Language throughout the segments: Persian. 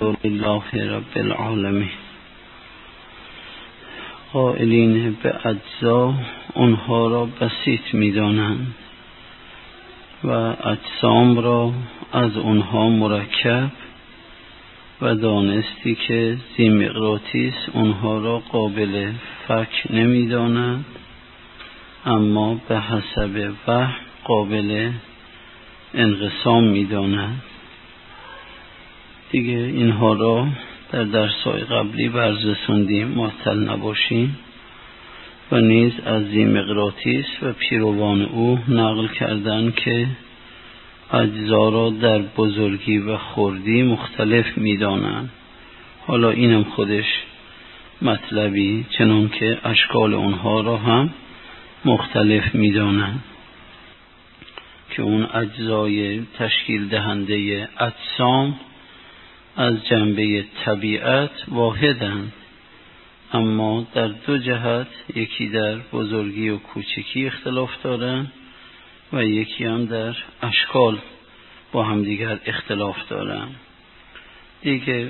لله رب العالمین. قائلین به اجزا اونها را بسیط می‌دانند و اجسام را از اونها مرکب و دانستی که ذی مقراطیس اونها را قابل فک نمی‌دانند، اما به حسب وحی قابل انقسام می‌دانند. دیگه اینها را در درس‌های قبلی بررسوندیم، معطل نباشیم. و نیز از ذی مقراطیس و پیروان او نقل کردن که اجزا را در بزرگی و خردی مختلف می‌دانند. حالا اینم خودش مطلبی، چنان که اشکال اونها را هم مختلف می‌دانند که اون اجزای تشکیل دهنده اجسام از جنبه طبیعت واحدند، اما در دو جهت، یکی در بزرگی و کوچکی اختلاف دارند و یکی هم در اشکال با همدیگر اختلاف دارند. دیگه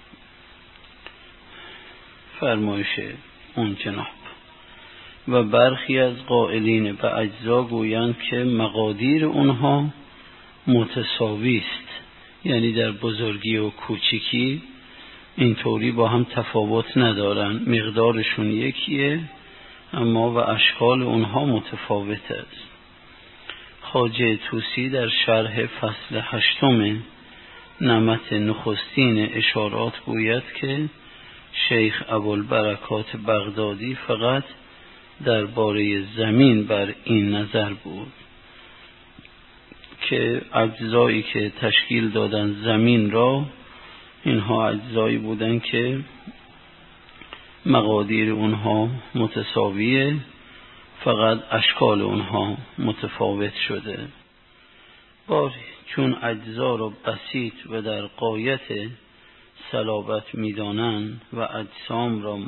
فرمایش اون جناب و برخی از قائلین به اجزا گویند که مقادیر اونها متساوی است، یعنی در بزرگی و کوچکی اینطوری با هم تفاوت ندارن، مقدارشون یکیه اما و اشکال اونها متفاوت است. خواجه طوسی در شرح فصل 8 نمط نخستین اشارات گوید که شیخ ابوالبرکات بغدادی فقط درباره زمین بر این نظر بود که اجزایی که تشکیل دادن زمین را، اینها اجزایی بودن که مقادیر اونها متساویه، فقط اشکال اونها متفاوت شده. باری چون اجزا را بسیط و در غایت صلابت می‌دانند و اجسام را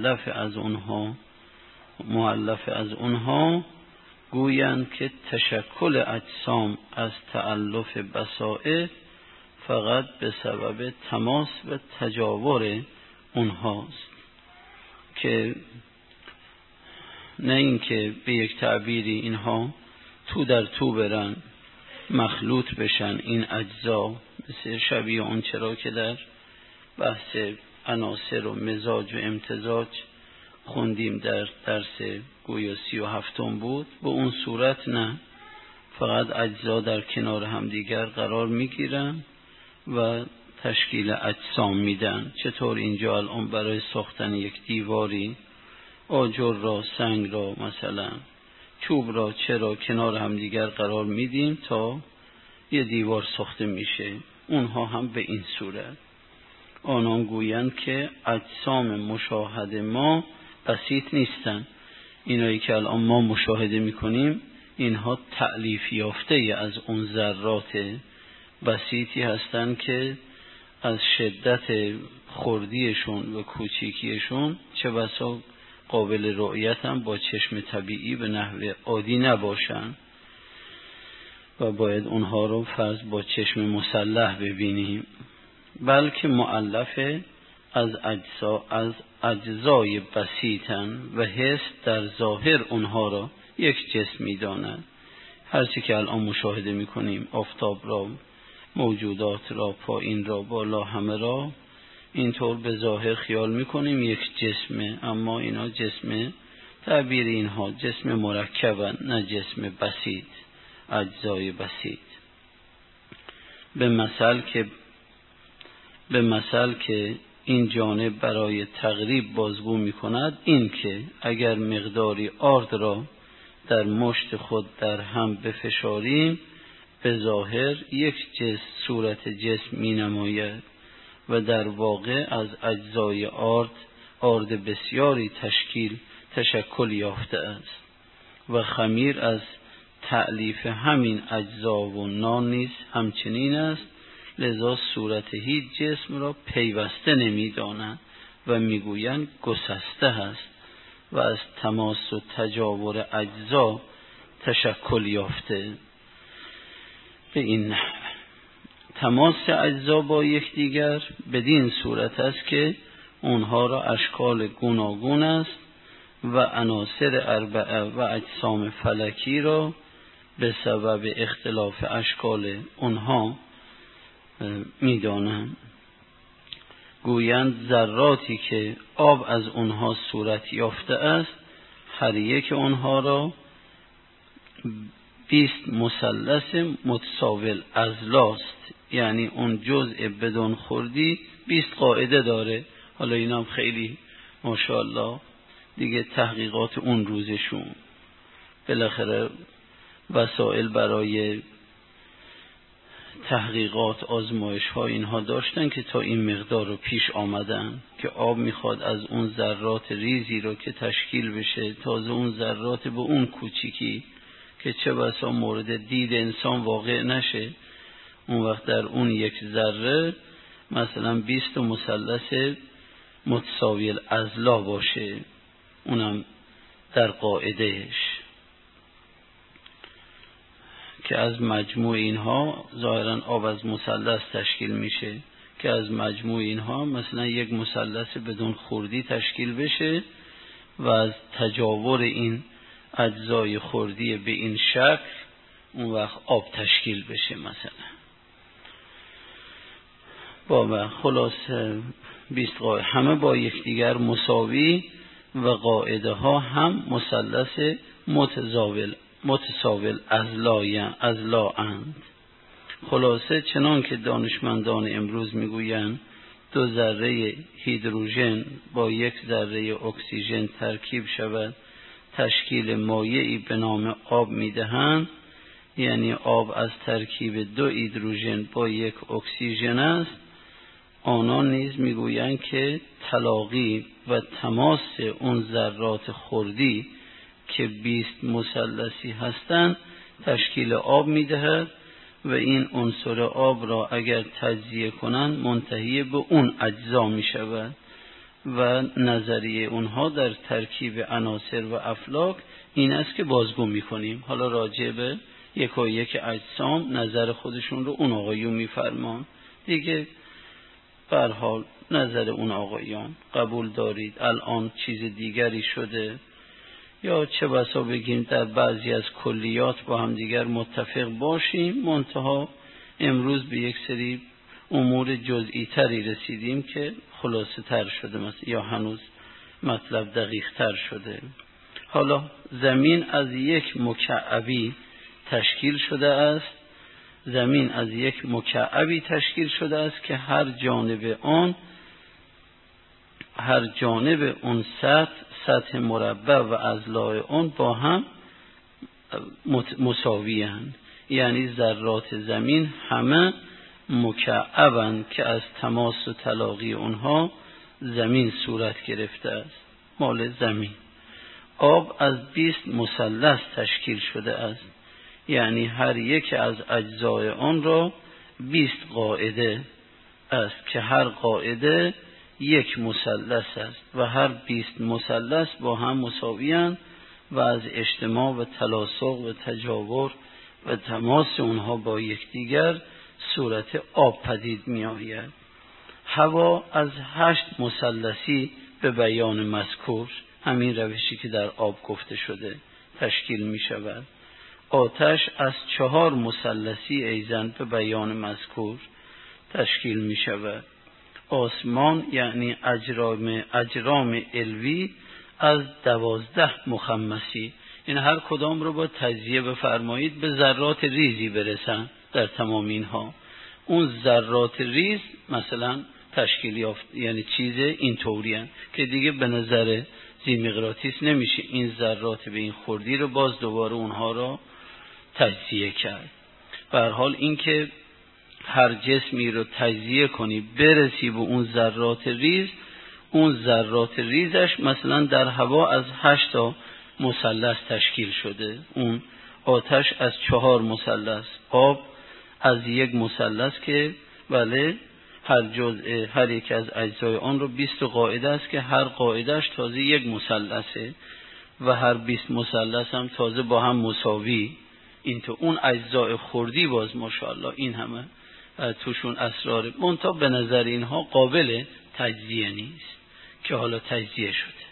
مؤلف از اونها گویند که تشکل اجسام از تألف بسائط فقط به سبب تماس و تجاور اونهاست، که نه اینکه به یک تعبیری اینها تو در تو برن مخلوط بشن. این اجزا مثل شبیه اون چرا که در بحث عناصر و مزاج و امتزاج خوندیم در درس گویا 37 بود، به اون صورت نه، فقط اجزا در کنار هم دیگر قرار میگیرن و تشکیل اجسام میدن. چطور اینجا الان برای ساختن یک دیواری آجر را، سنگ را، مثلا چوب را چرا کنار هم دیگر قرار میدیم تا یه دیوار ساخته میشه، اونها هم به این صورت. آنان گویند که اجسام مشاهده ما بسیط نیستن، اینایی که الان ما مشاهده میکنیم اینها تألیف یافته از اون ذرات بسیطی هستند که از شدت خردیشون و کوچیکیشون چه بسا قابل رؤیت هم با چشم طبیعی به نحو عادی نباشن و باید اونها رو فرض با چشم مسلح ببینیم، بلکه مؤلفه از اجزای بسیطن و حس در ظاهر اونها را یک جسم می‌دانند. هر چی که الان مشاهده می‌کنیم، آفتاب را، موجودات را، پایین را، بالا، همه را اینطور به ظاهر خیال می‌کنیم یک جسمه، اما اینا جسم، تعبیر اینها جسم مرکبن، نه جسم بسیط، اجزای بسیط. به مثل که این جانب برای تقریب بازگو می‌کند، این که اگر مقداری آرد را در مشت خود در هم بفشاریم، به ظاهر یک صورت جسم می‌نماید و در واقع از اجزای آرد بسیاری تشکل یافته است و خمیر از تألیف همین اجزا و نان نیز همچنین است. لذا صورت هیچ جسم را پیوسته نمی‌دانند و میگویند گسسته است و از تماس و تجاور اجزا تشکل یافته. به این نحو تماس اجزا با یکدیگر بدین صورت است که اونها را اشکال گوناگون است و عناصر اربعه و اجسام فلکی را به سبب اختلاف اشکال اونها می‌دانند. گویند ذراتی که آب از اونها صورت یافته است، هر یک اونها را 20 مثلث متساوی الاضلاعست، یعنی اون جزء بدون خردی 20 قاعده داره. حالا این هم خیلی ماشاءالله دیگه تحقیقات اون روزشون، بالاخره وسایل برای تحقیقات آزمایش ها اینها داشتن که تا این مقدار رو پیش آمدن که آب میخواد از اون ذرات ریزی رو که تشکیل بشه، تازه اون ذرات به اون کوچیکی که چه بسا مورد دید انسان واقع نشه، اون وقت در اون یک ذره مثلا 20 مثلث متساوی الاضلاع باشه، اونم در قاعدهش که از مجموع اینها ظاهرا آب از مثلث تشکیل میشه، که از مجموع اینها مثلا یک مثلث بدون خردی تشکیل بشه و از تجاور این اجزای خردی به این شکل اون وقت آب تشکیل بشه مثلا. با خلاصه 20 قاعده همه با یکدیگر مساوی و قاعده ها هم مثلث متساوی الاضلاعند. خلاصه چنان که دانشمندان امروز میگویند 2 ذره هیدروژن با 1 ذره اکسیژن ترکیب شود تشکیل مایعی به نام آب میدهند، یعنی آب از ترکیب 2 هیدروژن با 1 اکسیژن است. آنان نیز میگویند که تلاقی و تماس اون ذرات خردی که 20 مثلثی هستند تشکیل آب میدهد و این عنصر آب را اگر تجزیه کنند منتهی به اون اجزا میشود و نظریه اونها در ترکیب عناصر و افلاک این است که بازگو میکنیم. حالا راجع به یک اجسام نظر خودشون رو اون آقایون میفرمان دیگه، به هر حال نظر اون آقایان قبول دارید الان چیز دیگری شده، یا چه بسا بگیم در بعضی از کلیات با هم دیگر متفق باشیم، منتها امروز به یک سری امور جزئی تری رسیدیم که خلاصه تر شده مثلا، یا هنوز مطلب دقیق تر شده. حالا زمین از یک مکعبی تشکیل شده است، زمین از یک مکعبی تشکیل شده است که هر جانب اون سطح مربع و اضلاع اون با هم مساوی‌اند، یعنی ذرات زمین همه مکعبند که از تماس و تلاقی اونها زمین صورت گرفته است. مال زمین. آب از 20 مثلث تشکیل شده است، یعنی هر یک از اجزای آن را 20 قاعده است که هر قاعده 1 مثلث است و هر 20 مثلث با هم مساوی‌اند و از اجتماع و تلاصق و تجاور و تماس اونها با یکدیگر صورت آب پدید می آید. هوا از 8 مثلثی به بیان مذکور، همین روشی که در آب گفته شده، تشکیل می شود. آتش از 4 مثلثی ایزن به بیان مذکور تشکیل می شود. آسمان یعنی اجرام علوی از 12 مخمسی، این هر کدام رو با تجزیه بفرمایید به ذرات ریزی برسن در تمام اینها. اون ذرات ریز مثلا تشکیل یافت، یعنی چیز این طوری هست که دیگه به نظر ذی‌مقناطیس نمیشه این ذرات به این خردی رو باز دوباره اونها رو تجزیه کرد. به هر حال این که هر جسمی رو تجزیه کنی برسی به اون ذرات ریز، اون ذرات ریزش مثلا در هوا از 8 تا مثلث تشکیل شده، اون آتش از 4 مثلث، آب از 1 مثلث که بله هر یک از اجزای آن رو 20 قاعده است که هر قاعدهش تازه 1 مثلثه و هر 20 مثلث هم تازه با هم مساوی. این تو اون اجزای خردی باز ماشاءالله این همه توشون اسرار، منتها به نظر اینها قابل تجزیه نیست که حالا تجزیه شده.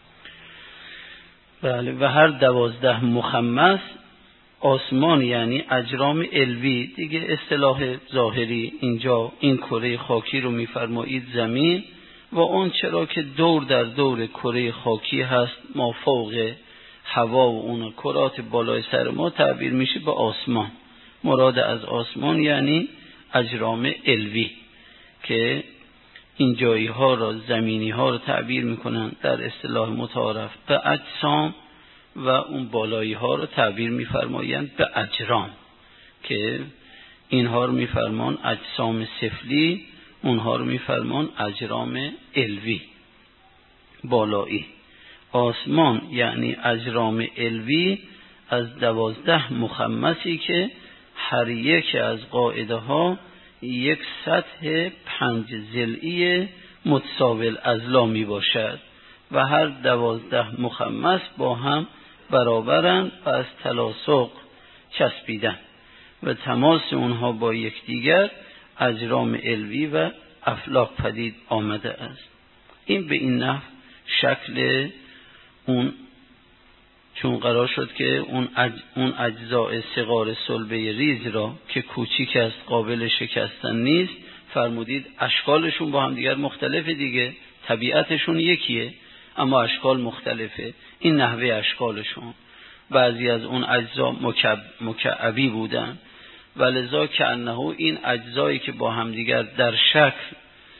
بله. و هر 12 مخمس، آسمان یعنی اجرام علوی دیگه، اصطلاح ظاهری اینجا این کره خاکی رو میفرمایید زمین، و اون چرا که دور در دور کره خاکی هست ما فوق هوا و اون کرات بالای سر ما تعبیر میشه به آسمان. مراد از آسمان یعنی اجرام علوی که این جایی ها را، زمینی ها را تعبیر میکنن در اصطلاح متعارف به اجسام، و اون بالایی ها را تعبیر میفرمایند به اجرام که اینها رو میفرمان اجسام سفلی، اونها رو میفرمان اجرام علوی بالایی. آسمان یعنی اجرام علوی از 12 مخمسی که هر یک از قاعده ها یک سطح 5 ضلعی متساوی الاضلاع می باشد و هر 12 مخمس با هم برابرند و از تلاصق چسبیدن و تماس اونها با یکدیگر اجرام علوی و افلاک پدید آمده است. این به این نحو شکل اون، چون قرار شد که اون اجزاء صغار صلبه ریز را که کوچیک است قابل شکستن نیست، فرمودید اشکالشون با هم دیگر مختلفه دیگه، طبیعتشون یکیه اما اشکال مختلفه. این نحوه اشکالشون، بعضی از اون اجزا مکعبی بودن ولذا که انه این اجزایی که با هم دیگر در شکل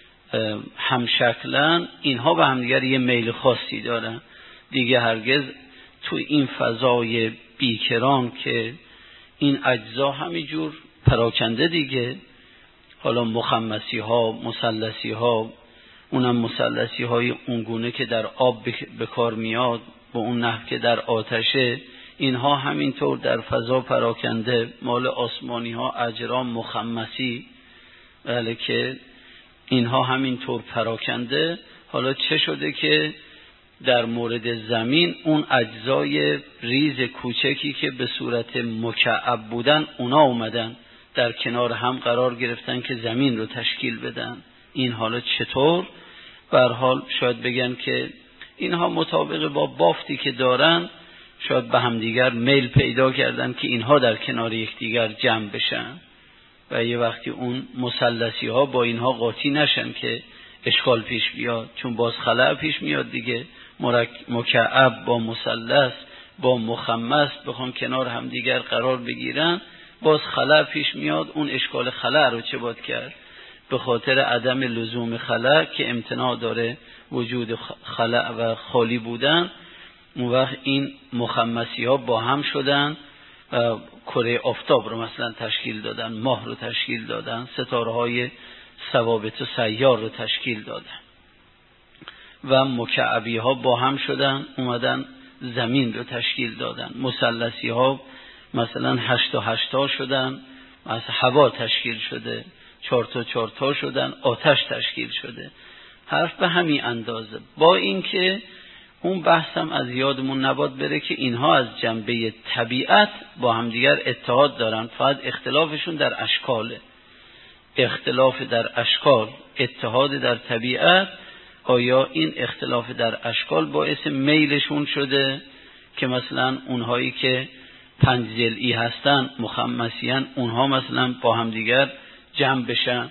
هم شکلن، اینها با هم دیگر یه میل خاصی دارن دیگه. هرگز تو این فضای بیکران که این اجزا همینجور پراکنده دیگه، حالا مخمسی ها، مثلثی ها، اونم مثلثی های اونگونه که در آب به کار میاد با اون نحو که در آتشه، اینها همینطور در فضا پراکنده. مال آسمانی ها اجرام مخمسی، بله، که اینها همینطور پراکنده. حالا چه شده که در مورد زمین اون اجزای ریز کوچکی که به صورت مکعب بودن، اونا اومدن در کنار هم قرار گرفتن که زمین رو تشکیل بدن. این حالا چطور؟ به هر حال شاید بگن که اینها مطابق با بافتی که دارن شاید به هم دیگر میل پیدا کردن که اینها در کنار یکدیگر جمع بشن و یه وقتی اون مثلثی ها با اینها قاطی نشن که اشکال پیش بیاد، چون باز خلأ پیش میاد دیگه. مکعب با مثلث با مخمس بخوان کنار هم دیگر قرار بگیرن، باز خلأ پیش میاد. اون اشکال خلأ رو چه باید کرد؟ به خاطر عدم لزوم خلأ که امتناع داره وجود خلأ و خالی بودن، اون وقت این مخمسی ها با هم شدن و کره آفتاب رو مثلا تشکیل دادن، ماه رو تشکیل دادن، ستاره های ثوابت و سیار رو تشکیل دادن و مکعبی ها با هم شدن اومدن زمین رو تشکیل دادن. مثلثی ها مثلا 8 تا 8 تا شدن، مثلا هوا تشکیل شده، 4 تا 4 تا شدن، آتش تشکیل شده. حرف به همین اندازه، با اینکه اون بحثم از یادمون نباد بره که اینها از جنبه طبیعت با همدیگر اتحاد دارن، فقط اختلافشون در اشکاله. اختلاف در اشکال، اتحاد در طبیعت. آیا این اختلاف در اشکال باعث میلشون شده که مثلا اونهایی که 5 ضلعی هستن مخمسیان، اونها مثلا با همدیگر جمع بشن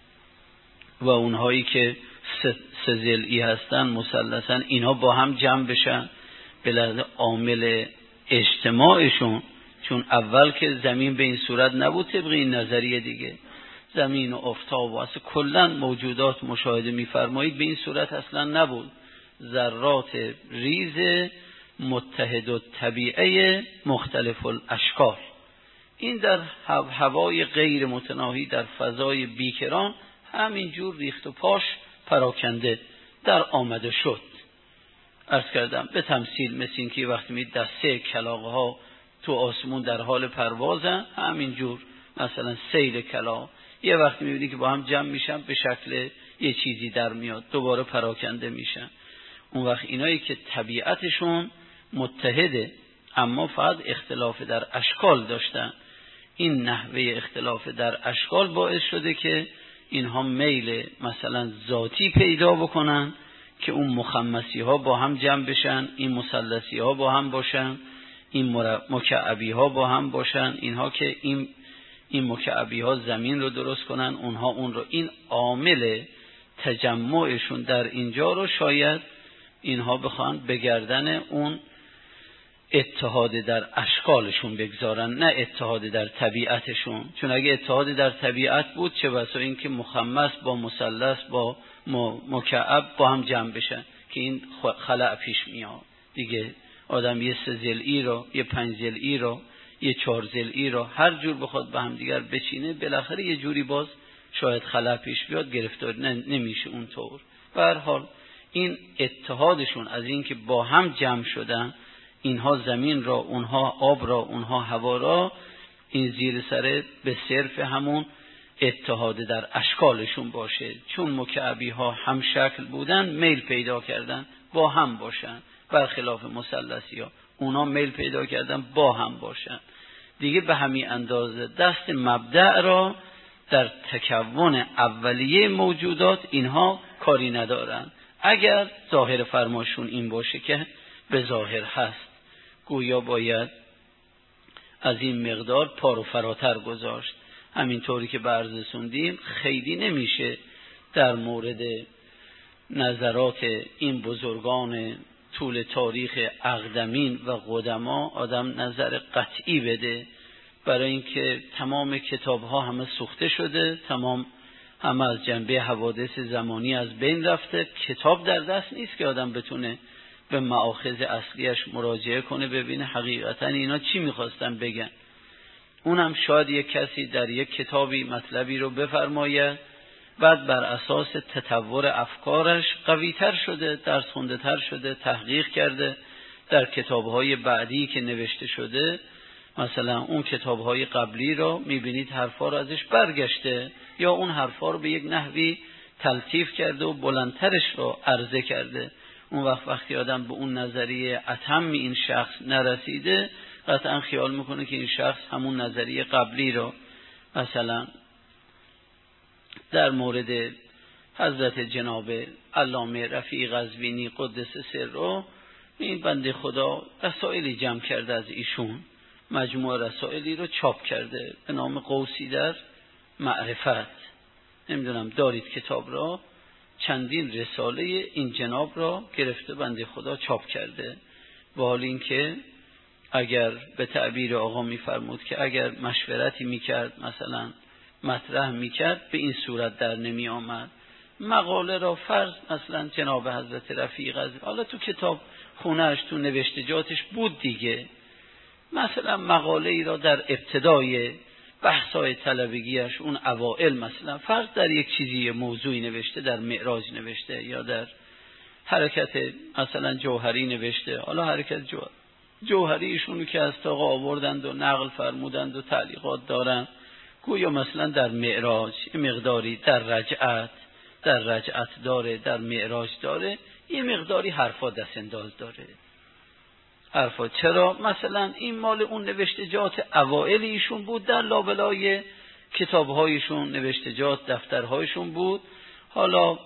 و اونهایی که 3 ضلعی هستن مثلثن اینها با هم جمع بشن؟ به لحاظ عامل اجتماعشون، چون اول که زمین به این صورت نبود طبق این نظریه دیگه، زمین و آفتاب و اصلا کلا موجودات مشاهده می‌فرمایید به این صورت اصلا نبود. ذرات ریز متحد و طبیعه مختلف الاشکال، این در هوای غیر متناهی در فضای بیکران همینجور ریخت و پاش پراکنده در آمده شد. عرض کردم به تمثیل مثل این که وقتی می دسته کلاغ ها تو آسمون در حال پروازن، همینجور مثلا سیل کلاغ یه وقتی میبینی که با هم جمع میشن به شکل یه چیزی در میاد، دوباره پراکنده میشن. اون وقت اینایی که طبیعتشون متحده اما فقط اختلاف در اشکال داشتن، این نحوه اختلاف در اشکال باعث شده که اینها میل مثلا ذاتی پیدا بکنن که اون مخمسی ها با هم جمع بشن، این مثلثی ها با هم باشن، این مکعبی ها با هم باشن، اینها که این مکعبی ها زمین رو درست کنن، اونها اون رو. این عامل تجمعشون در اینجا رو شاید اینها بخوان بگردن اون اتحاد در اشکالشون بگذارن، نه اتحاد در طبیعتشون. چون اگه اتحاد در طبیعت بود چه بسا این که مخمس با مثلث با مکعب با هم جمع بشن که این خلأ پیش میاد دیگه. آدم یه 3 ضلعی رو، یه 5 ضلعی رو، یه 4 ضلعی رو هر جور بخواد به هم دیگر بچینه، بالاخره یه جوری باز شاید خلأ پیش بیاد، گرفتار نمیشه اونطور. به هر حال این اتحادشون از این که با هم جمع شدن، اینها زمین را، اونها آب را، اونها هوا را، این زیر سر به صرف همون اتحاد در اشکالشون باشه. چون مکعبی ها هم شکل بودن میل پیدا کردن با هم باشن، برخلاف مثلثی ها اونا میل پیدا کردن با هم باشن دیگه. به همین اندازه دست مبدأ را در تکون اولیه موجودات اینها کاری ندارن، اگر ظاهر فرماشون این باشه که به ظاهر هست. گویا باید از این مقدار پارو فراتر گذاشت. همینطوری که عرض سوندیم خیلی نمیشه در مورد نظرات این بزرگان طول تاریخ اقدمین و قدما آدم نظر قطعی بده، برای اینکه تمام کتاب ها همه سوخته شده، همه از جنبه حوادث زمانی از بین رفته. کتاب در دست نیست که آدم بتونه به مآخذ اصلیش مراجعه کنه ببینه حقیقتا اینا چی میخواستن بگن. اونم شاید یک کسی در یک کتابی مطلبی رو بفرماید، بعد بر اساس تطور افکارش قوی‌تر شده، درس خونده تر شده، تحقیق کرده در کتاب‌های بعدی که نوشته شده. مثلا اون کتاب‌های قبلی رو می‌بینید حرفا رو ازش برگشته، یا اون حرفا رو به یک نحوی تلطیف کرده و بلندترش رو عرضه کرده. اون وقتی آدم به اون نظریه اتم این شخص نرسیده، قطعا خیال میکنه که این شخص همون نظریه قبلی رو، مثلا در مورد حضرت جناب علامه رفیع قزوینی قدس سره، این بنده خدا رسائلی جمع کرده از ایشون، مجموعه رسائلی رو چاپ کرده به نام قوسی در معرفت. نمیدونم دارید کتاب را؟ چندین رساله این جناب را گرفته بنده خدا چاپ کرده. با حال این که اگر به تعبیر آقا میفرمود که اگر مشورتی میکرد، مثلا مطرح میکرد، به این صورت در نمی آمد. مقاله را فرض مثلا جناب حضرت رفیع قزوینی، حالا تو کتاب خونهش تو نوشتجاتش بود دیگه، مثلا مقاله ای را در ابتدای بحثای طلبگیش اون اوائل مثلا فرض در یک چیزی موضوعی نوشته، در معراج نوشته یا در حرکت مثلا جوهری نوشته. حالا حرکت جوهری ایشونو که از تاقا آوردند و نقل فرمودند و تعلیقات دارند، گویا مثلا در معراج یه مقداری در رجعت داره، در معراج داره، یه مقداری حرفا دست انداز داره. حرفا چرا؟ مثلا این مال اون نوشتجات اوائل ایشون بود، در لابلای کتابهایشون نوشتجات دفترهایشون بود. حالا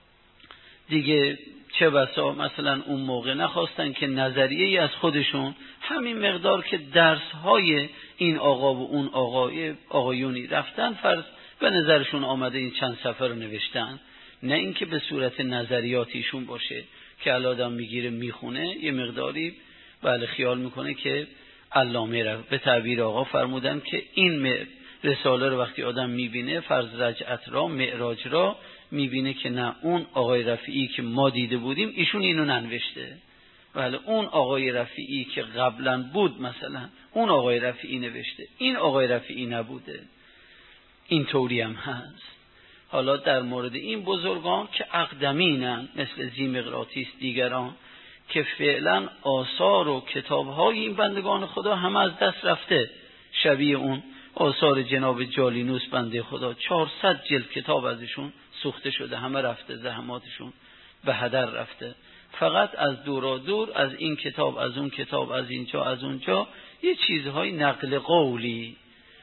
دیگه چه بسا مثلا اون موقع نخواستن که نظریه‌ای از خودشون، همین مقدار که درس‌های این آقا و اون آقایونی رفتن، فرض به نظرشون آمده این چند صفحه رو نوشتن، نه اینکه به صورت نظریاتیشون باشه که الادم میگیره میخونه یه مقداری بله خیال میکنه که علامه به تعبیر آقا فرمودن که این رساله رو وقتی آدم میبینه، فرض رجعت را، معراج را میبینه که نه اون آقای رفیعی که ما دیده بودیم ایشون اینو ننوشته، بله اون آقای رفیعی که قبلا بود مثلا اون آقای رفیعی نوشته، این آقای رفیعی نبوده. این طوری هم هست. حالا در مورد این بزرگان که اقدمینن مثل زیمقراطیس دیگران که فعلا آثار و کتاب‌های این بندگان خدا همه از دست رفته، شبیه اون آثار جناب جالینوس بنده خدا 400 جلد کتاب ازشون سوخته شده، همه رفته، زحماتشون به هدر رفته. فقط از دور از این کتاب، از اون کتاب، از اینجا، از اونجا یه چیزهای نقل قولی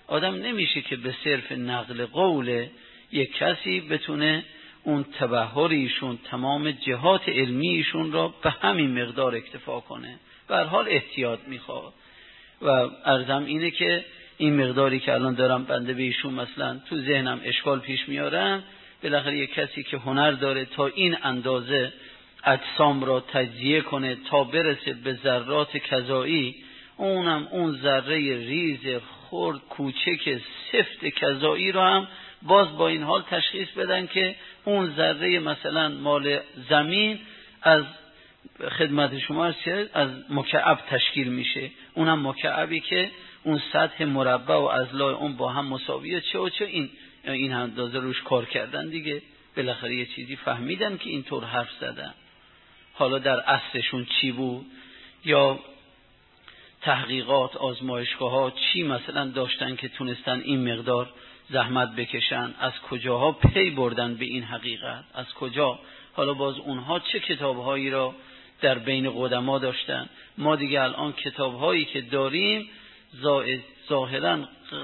آدم نمیشه که به صرف نقل قول یک کسی بتونه اون تبحر ایشون تمام جهات علمی ایشون را به همین مقدار اکتفا کنه. به هر حال احتیاط میخواد و عرضم اینه که این مقداری که الان دارم بنده به ایشون مثلا تو ذهنم اشکال پیش میارم، بالاخره یک کسی که هنر داره تا این اندازه اجسام را تجزیه کنه تا برسه به ذرات کذایی، اونم اون ذره ریز خرد کوچک سفت کذایی رو هم باز با این حال تشخیص بدن که اون ذره مثلا مال زمین از خدمت شما از مکعب تشکیل میشه، اونم مکعبی که اون سطح مربع و اضلاع اون با هم مساویه، چه و چه این اندازه روش کار کردن دیگه، بالاخره یه چیزی فهمیدن که اینطور حرف زدن. حالا در اصلشون چی بود یا تحقیقات آزمایشگاه‌ها چی مثلا داشتن که تونستن این مقدار زحمت بکشن، از کجاها پی بردن به این حقیقت، از کجا، حالا باز اونها چه کتاب‌هایی را در بین قدما داشتن. ما دیگه الان کتاب‌هایی که داریم ظاهراً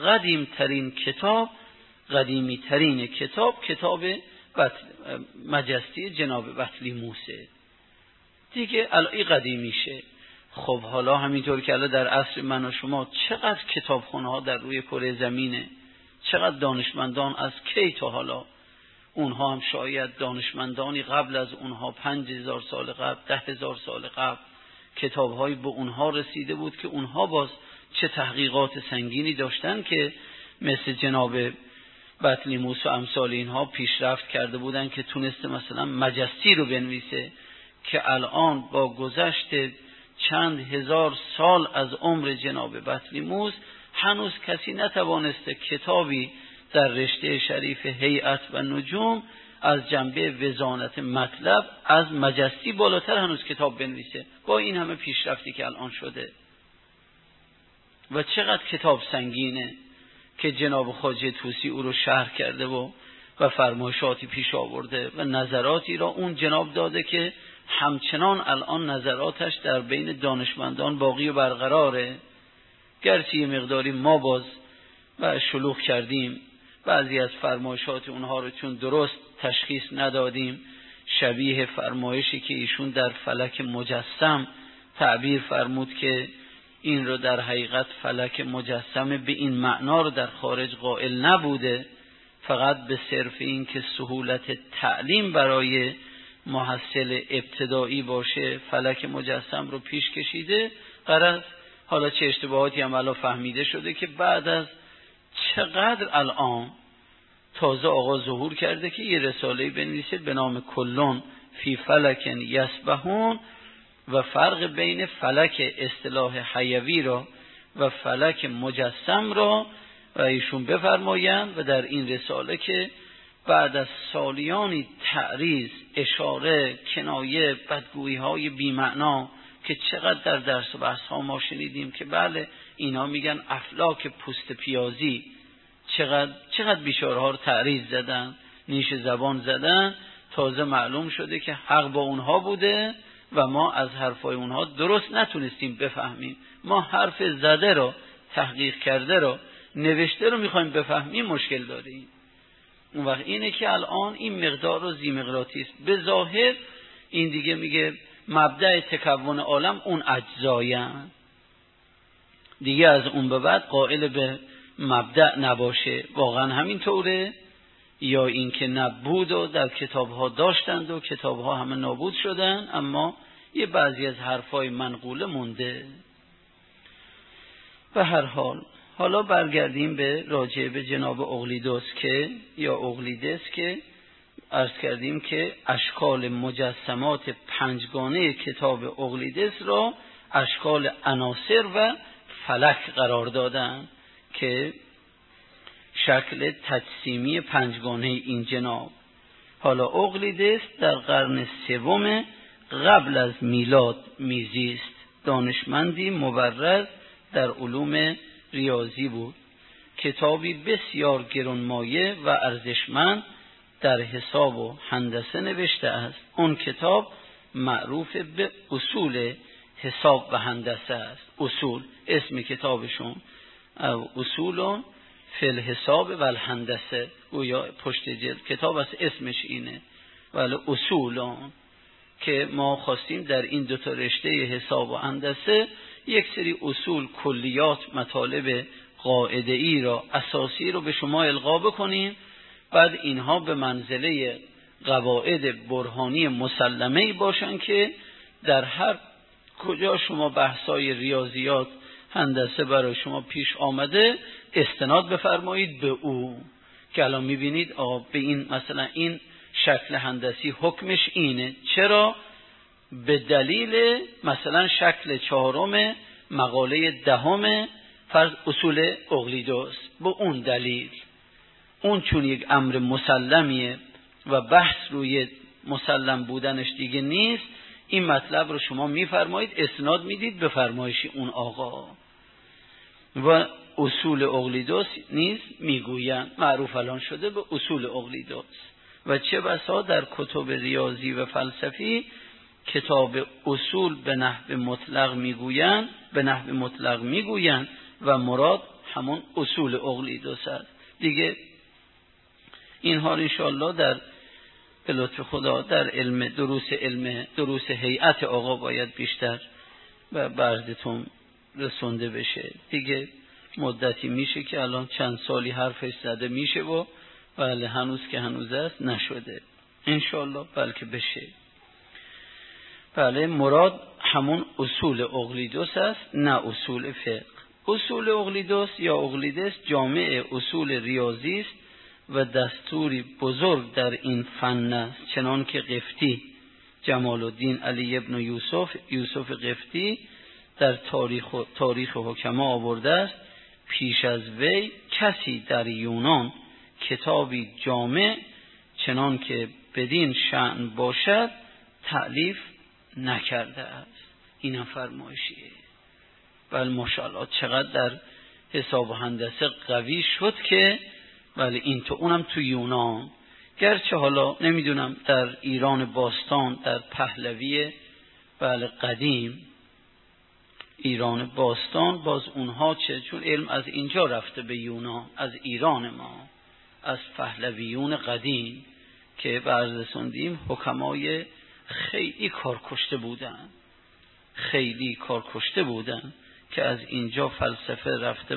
قدیمی ترین کتاب مجستی جناب بطلیموسه دیگه، الان قدیمیشه. خب حالا همینطور که الان در عصر من و شما چقدر کتابخونه ها در روی کره زمینه، چقدر دانشمندان از کی تا حالا، اونها هم شاید دانشمندانی قبل از اونها 5000 سال قبل 10,000 سال قبل کتابهایی به اونها رسیده بود که اونها باز چه تحقیقات سنگینی داشتن که مثل جناب بطلیموس و امثال اینها پیشرفت کرده بودن که تونسته مثلا مجستی رو بنویسه که الان با گذشت چند هزار سال از عمر جناب بطلیموس هنوز کسی نتوانسته کتابی در رشته شریف هیئت و نجوم از جنبه وزانت مطلب از مجستی بالاتر هنوز کتاب بنویسه، با این همه پیشرفتی که الان شده. و چقدر کتاب سنگینه که جناب خواجه طوسی او رو شرح کرده و فرمایشاتی پیش آورده و نظراتی را اون جناب داده که همچنان الان نظراتش در بین دانشمندان باقی و برقراره، گرچه یه مقداری ما باز و شلوغ کردیم، بعضی از فرمایشات اونها رو چون درست تشخیص ندادیم، شبیه فرمایشی که ایشون در فلک مجسم تعبیر فرمود که این رو در حقیقت فلک مجسم به این معنا رو در خارج قائل نبوده، فقط به صرف این که سهولت تعلیم برای محصل ابتدایی باشه فلک مجسم رو پیش کشیده. غرض حالا چه اشتباهاتی هم الان فهمیده شده که بعد از چقدر الان تازه آقا ظهور کرده که یه رساله‌ای بنویسه به نام کلون فی فلک یسبحون و فرق بین فلک اصطلاح حیوی را و فلک مجسم را و ایشون بفرمایند و در این رساله که بعد از سالیانی تعریض، اشاره، کنایه، بدگویی های بی‌معنا که چقدر در درس و بحث ها ما شنیدیم که بله اینا میگن افلاک پوست پیازی، چقدر بیچاره ها رو تعریض زدن، نیش زبان زدن، تازه معلوم شده که حق با اونها بوده و ما از حرفای اونها درست نتونستیم بفهمیم. ما حرف زده رو، تحقیق کرده رو، نوشته رو میخوایم بفهمیم، مشکل داریم. اون وقت اینه که الان این مقدار رو زیمقراطیست به ظاهر این دیگه میگه مبدأ تکون عالم اون اجزاین دیگه، از اون به بعد قائل به مبدأ نباشه. واقعا همین طوره یا این که نبود و در کتابها داشتند و کتابها همه نابود شدن، اما یه بعضی از حرفای منقوله مونده. به هر حال حالا برگردیم به راجع به جناب اقلیدس که عرض کردیم که اشکال مجسمات پنجگانه کتاب اقلیدس را اشکال عناصر و فلک قرار دادن که شکل تجسیمی پنجگانه این جناب. حالا اقلیدس در قرن سوم قبل از میلاد میزیست، دانشمندی مبرز در علوم ریاضی بود. کتابی بسیار گرانمایه و ارزشمند در حساب و هندسه نوشته است. اون کتاب معروف به اصول حساب و هندسه است. اصول اسم کتابشون اصول فی الحساب و الهندسه، گویا پشت جلد کتاب است، اسمش اینه، ولی اصولان که ما خواستیم در این دوتا رشته حساب و هندسه یک سری اصول، کلیات، مطالب قاعده‌ای را، اساسی رو به شما القا بکنیم، بعد اینها به منزله قواعد برهانی مسلمه‌ای باشن که در هر کجا شما بحثای ریاضیات، هندسه برای شما پیش آمده استناد بفرمایید به او، که الان میبینید به این مثلا این شکل هندسی حکمش اینه. چرا؟ به دلیل مثلا شکل 4 مقاله 10 فرض اصول اقلیدس، به اون دلیل، اون چون یک امر مسلمیه و بحث روی مسلم بودنش دیگه نیست، این مطلب رو شما میفرمایید، اسناد میدید به فرمایش اون آقا. و اصول اقلیدس نیز میگویند، معروف الان شده به اصول اقلیدس. و چه بسا در کتب ریاضی و فلسفی کتاب اصول به نحو مطلق میگویند و مراد همون اصول اقلیدس است دیگه. اینها رو انشاءالله در به لطف خدا در دروس هیئت آقا باید بیشتر و بردتون رسونده بشه دیگه. مدتی میشه که الان چند سالی حرفش زده میشه و بله هنوز که هنوز است نشده، انشاءالله بلکه بشه. بله مراد همون اصول اقلیدس است، نه اصول فقه. اصول اقلیدس یا اقلیدس جامع اصول ریاضی است و دستوری بزرگ در این فن است، چنان که قفطی جمال الدین علی ابن یوسف قفطی در تاریخ حکما آورده است. پیش از وی کسی در یونان کتابی جامع چنان که بدین شأن باشد تألیف نکرده است. اینم فرمایشیه. بله ماشاءالله چقدر در حساب و هندسه قوی شد که بله این تو اونم تو یونان، گرچه حالا نمیدونم در ایران باستان، در پهلوی بله قدیم ایران باستان باز اونها چه، چون علم از اینجا رفته به یونان، از ایران ما، از پهلویون قدیم که بررسوندیم حکمای خیلی کارکشته بودن که از اینجا فلسفه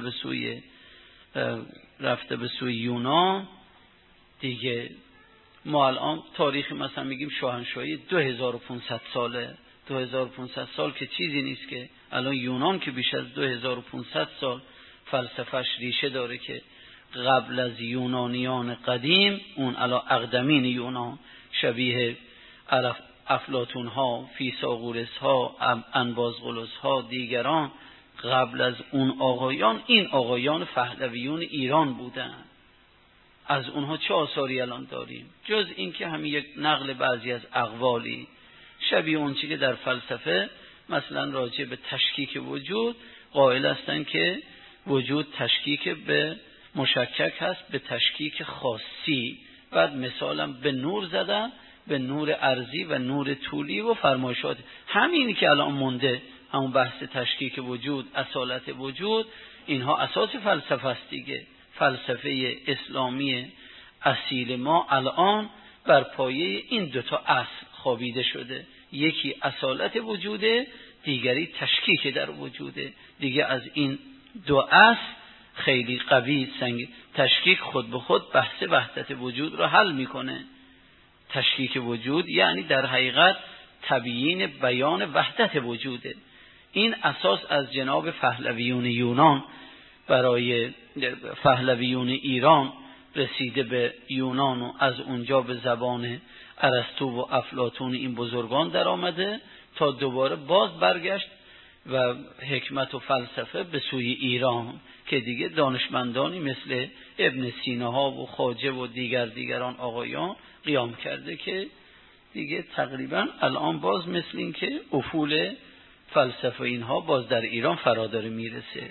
رفته به سوی یونان دیگه. ما الان تاریخ مثلا میگیم شاهنشاهی 2500 ساله، 2500 سال که چیزی نیست، که الان یونان که بیش از 2500 سال فلسفهش ریشه داره، که قبل از یونانیان قدیم، اون الان اقدمین یونان شبیه افلاطون ها، فیثاغورس ها، انبازغلس ها، دیگران، قبل از اون آقایان این آقایان پهلویون ایران بودن. از اونها چه آثاری الان داریم جز این که همین یک نقل بعضی از اقوالی شبیه اون چیزی که در فلسفه مثلا راجع به تشکیک وجود قائل هستن که وجود تشکیک به مشکک هست به تشکیک خاصی، بعد مثلا به نور زدن، به نور ارضی و نور طولی و فرمایشات. همینی که الان مونده، همون بحث تشکیک وجود، اصالت وجود، اینها اساس فلسفه است دیگه. فلسفه اسلامی اصیل ما الان بر پایه این دوتا اصل خوابیده شده، یکی اصالت وجوده، دیگری تشکیک در وجوده دیگه. از این دو اصل خیلی قوی سنگین. تشکیک خود به خود بحث وحدت وجود رو حل میکنه. تشکیک وجود یعنی در حقیقت تبیین بیان وحدت وجوده. این اساس از جناب پهلویون یونان برای پهلویون ایران رسیده به یونان و از اونجا به زبان ارسطو و افلاطون این بزرگان در آمده تا دوباره باز برگشت و حکمت و فلسفه به سوی ایران که دیگه دانشمندانی مثل ابن سینا و خواجه و دیگران آقایان قیام کرده که دیگه تقریبا الان باز مثل این که افول فلسفه اینها باز در ایران فراداره میرسه،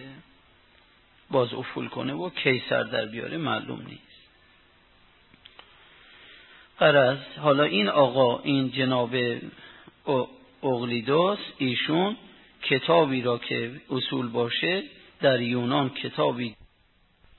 باز افول کنه و کی سر در بیاره معلوم نیست. غرض حالا این آقا، این جناب اقلیدس، ایشون کتابی را که اصول باشه در یونان کتابی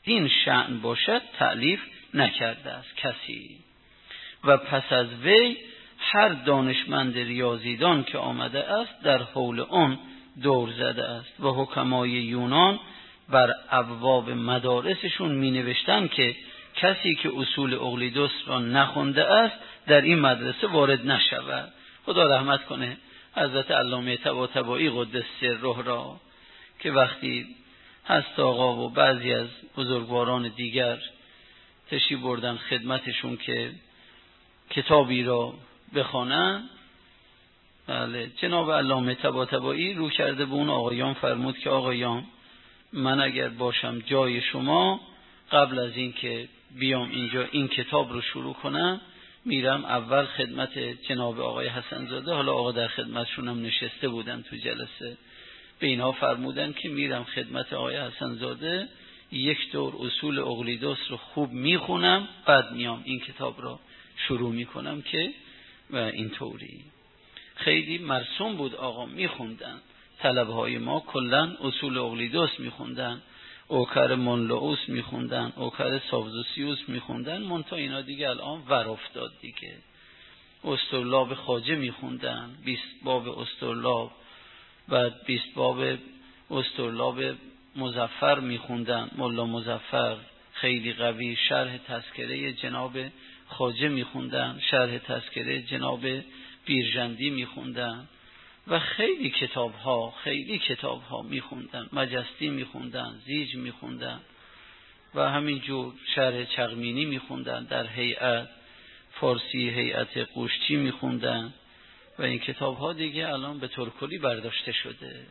این شأن باشد تألیف نکرده است کسی. و پس از وی هر دانشمند ریاضیدان که آمده است در حول آن دور زده است و حکمای یونان بر ابواب مدارسشون می نوشتن که کسی که اصول اقلیدس را نخونده است در این مدرسه وارد نشود. خدا رحمت کنه حضرت علامه طباطبایی قدس سره را که وقتی هست آقا و بعضی از بزرگواران دیگر تشریف بردن خدمتشون که کتابی را بخوانن، بله جناب علامه طباطبایی رو کرده به اون آقایان فرمود که آقایان من اگر باشم جای شما قبل از این که بیام اینجا این کتاب رو شروع کنم میرم اول خدمت جناب آقای حسن زاده، حالا آقا در خدمتشون هم نشسته بودن تو جلسه، به اینها فرمودن که میرم خدمت آقای حسن زاده یک دور اصول اقلیدس رو خوب میخونم بعد میام این کتاب رو شروع میکنم که و اینطوری خیلی مرسوم بود آقا میخوندن. طلبه های ما کلن اصول اقلیدس میخوندن، اوکر منلعوس میخوندن، اوکر ساوزوسیوس میخوندن، منتها اینا دیگه الان ور افتاد دیگه. اسطرلاب خواجه میخوندن 20 باب اسطرلاب، بعد 20 باب اسطرلاب مظفر میخوندن، ملا مظفر خیلی قوی، شرح تذکره جناب خواجه میخوندن، شرح تذکره جناب بیرجندی میخوندن و خیلی کتاب ها میخوندن، مجستی میخوندن، زیج میخوندن و همینجور شرح چغمینی میخوندن، در هیئت فارسی هیئت قوشچی میخوندن و این کتاب ها دیگه الان به طور کلی برداشته شده.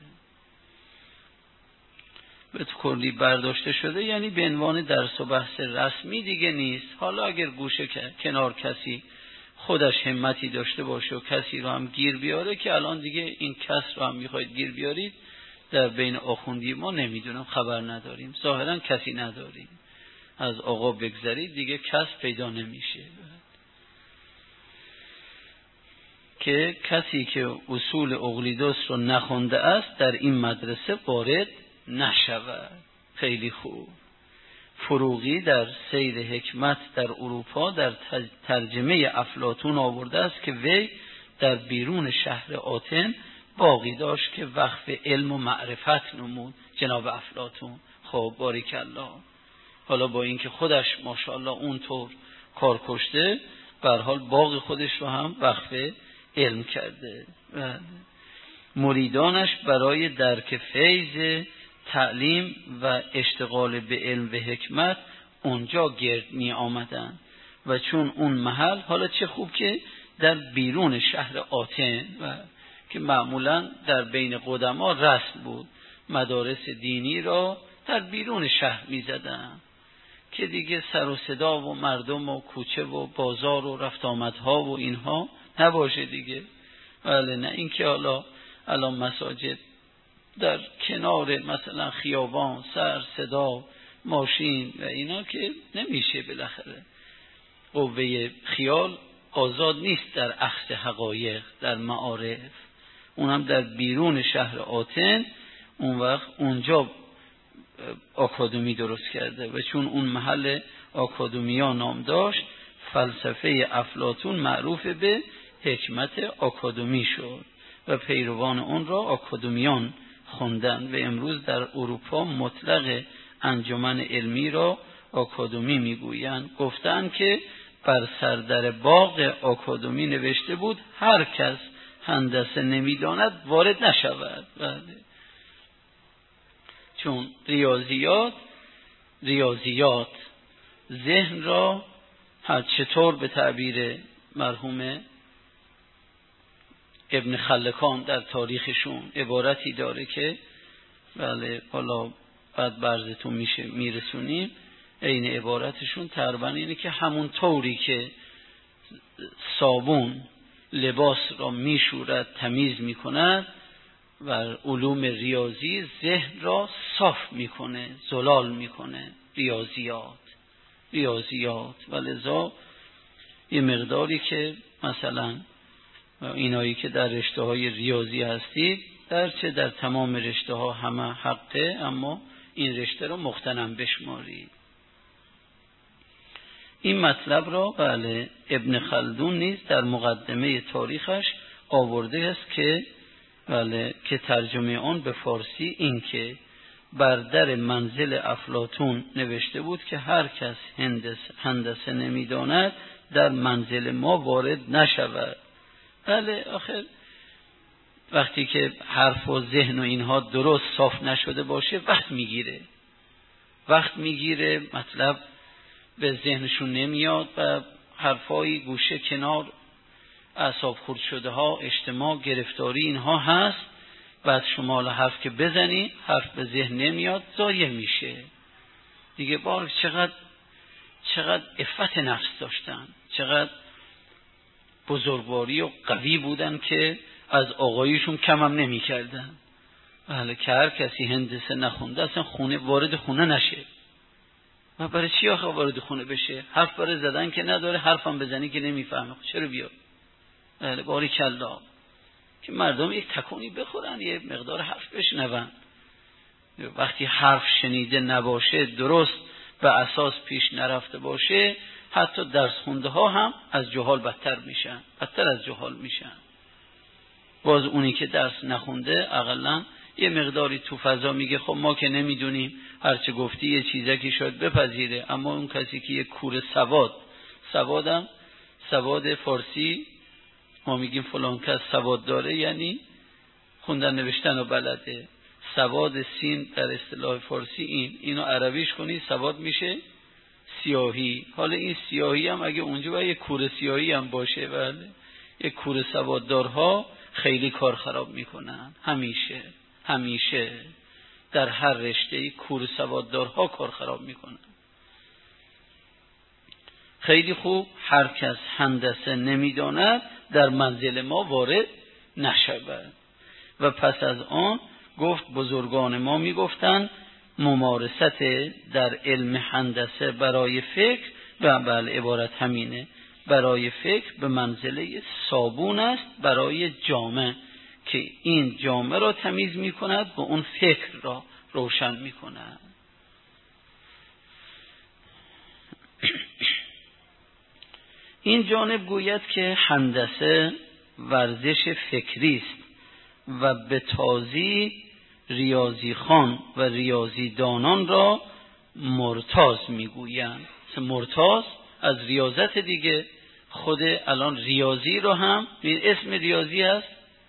به کلی برداشته شده یعنی به عنوان درس و بحث رسمی دیگه نیست. حالا اگر گوشه کنار کسی خودش همتی داشته باشه و کسی رو هم گیر بیاره که الان دیگه این کس رو هم میخواید گیر بیارید در بین آخوندی ما نمیدونم خبر نداریم، ظاهرا کسی نداریم، از آقا بگذارید دیگه کس پیدا نمیشه که کسی که اصول اقلیدس رو نخونده است در این مدرسه وارد نشود. خیلی خوب. فروغی در سیر حکمت در اروپا در ترجمه افلاطون آورده است که وی در بیرون شهر آتن باقی داشت که وقف علم و معرفت نمود جناب افلاطون. خب باریک الله. حالا با اینکه خودش ماشاءالله اونطور کار کشته به هر حال باقی خودش رو هم وقف علم کرده. مریدانش برای درک فیض تعلیم و اشتغال به علم و حکمت اونجا گرد می آمدن و چون اون محل حالا چه خوب که در بیرون شهر آتن و که معمولا در بین قدما رسم بود مدارس دینی را در بیرون شهر می زدن که دیگه سر و صدا و مردم و کوچه و بازار و رفت آمدها و اینها نباشه دیگه. ولی نه اینکه حالا الان مساجد در کنار مثلا خیابان سر صدا ماشین و اینا که نمیشه، بالاخره قوه خیال آزاد نیست در اخذ حقایق در معارف. اونم در بیرون شهر آتن اون وقت اونجا آکادمی درست کرده و چون اون محل آکادمیا نام داشت فلسفه افلاطون معروف به حکمت آکادمی شد و پیروان اون را آکادمیان خوندن و امروز در اروپا مطلق انجمن علمی را آکادمی میگویند. گفتند که بر سردر باغ آکادمی نوشته بود هر کس هندسه نمیداند وارد نشود. چون ریاضیات ذهن را چطور به تعبیر مرحوم ابن خلکان در تاریخشون عبارتی داره که بله حالا بعد برزتون میرسونیم، این عبارتشون تقریبا اینه که همون طوری که صابون لباس را میشورد تمیز میکند و علوم ریاضی ذهن را صاف میکنه زلال میکنه ریاضیات و لذا یه مقداری که مثلا اینایی که در رشته های ریاضی هستید در تمام رشته ها همه حقه، اما این رشته رو مغتنم بشمارید این مطلب را بله ابن خلدون نیز در مقدمه تاریخش آورده است که بله که ترجمه آن به فارسی این که بر در منزل افلاطون نوشته بود که هر کس هندسه نمیداند در منزل ما وارد نشود. بله آخر وقتی که حرف و ذهن و اینها درست صاف نشده باشه وقت میگیره مطلب به ذهنشون نمیاد و حرفای گوشه کنار، اعصاب خورد شده ها، اجتماع، گرفتاری اینها هست. بعد شما حرف که بزنی حرف به ذهن نمیاد، ضایع میشه دیگه. بار چقدر عفت نفس داشتن، چقدر بزرگواری و قوی بودن که از آقایشون کم هم نمی کردن. بله که هر کسی هندسه نخونده اصلا وارد خونه نشه. و برای چی آخه وارد خونه بشه؟ حرف برای زدن که نداره، حرفم بزنی که نمیفهمه. چرا بیاد؟ بله باریکلا که مردم یک تکونی بخورن، یه مقدار حرف بشنون. وقتی حرف شنیده نباشه، درست به اساس پیش نرفته باشه، حتی درس خونده ها هم از جهال بدتر از جهال میشن. باز اونی که درس نخونده اقلن یه مقداری تو فضا میگه خب ما که نمیدونیم، هرچه گفتی یه چیزکی شاید بپذیره. اما اون کسی که یه کور سواد فارسی، ما میگیم فلان کس سواد داره، یعنی خوندن نوشتن و بلده. سواد سین در اصطلاح فارسی اینو عربیش کنی سواد میشه سیاهی. حالا این سیاهی هم اگه اونجا باید یه کور سیاهی هم باشه، بله یه کور سواددارها خیلی کار خراب میکنن. همیشه در هر رشته‌ای کور سواددارها کار خراب میکنن. خیلی خوب، هر کس هندسه نمیداند در منزل ما وارد نشود. و پس از آن گفت بزرگان ما میگفتند ممارست در علم هندسه برای فکر، و بله عبارت همینه، برای فکر به منزله صابون است برای جامه، که این جامه را تمیز می کند و اون فکر را روشن می کند. این جانب گوید که هندسه ورزش فکری است و به تازی ریاضی خان و ریاضی دانان را مرتاض میگویند. مرتاض از ریاضت دیگه. خود الان ریاضی رو هم اسم ریاضی است،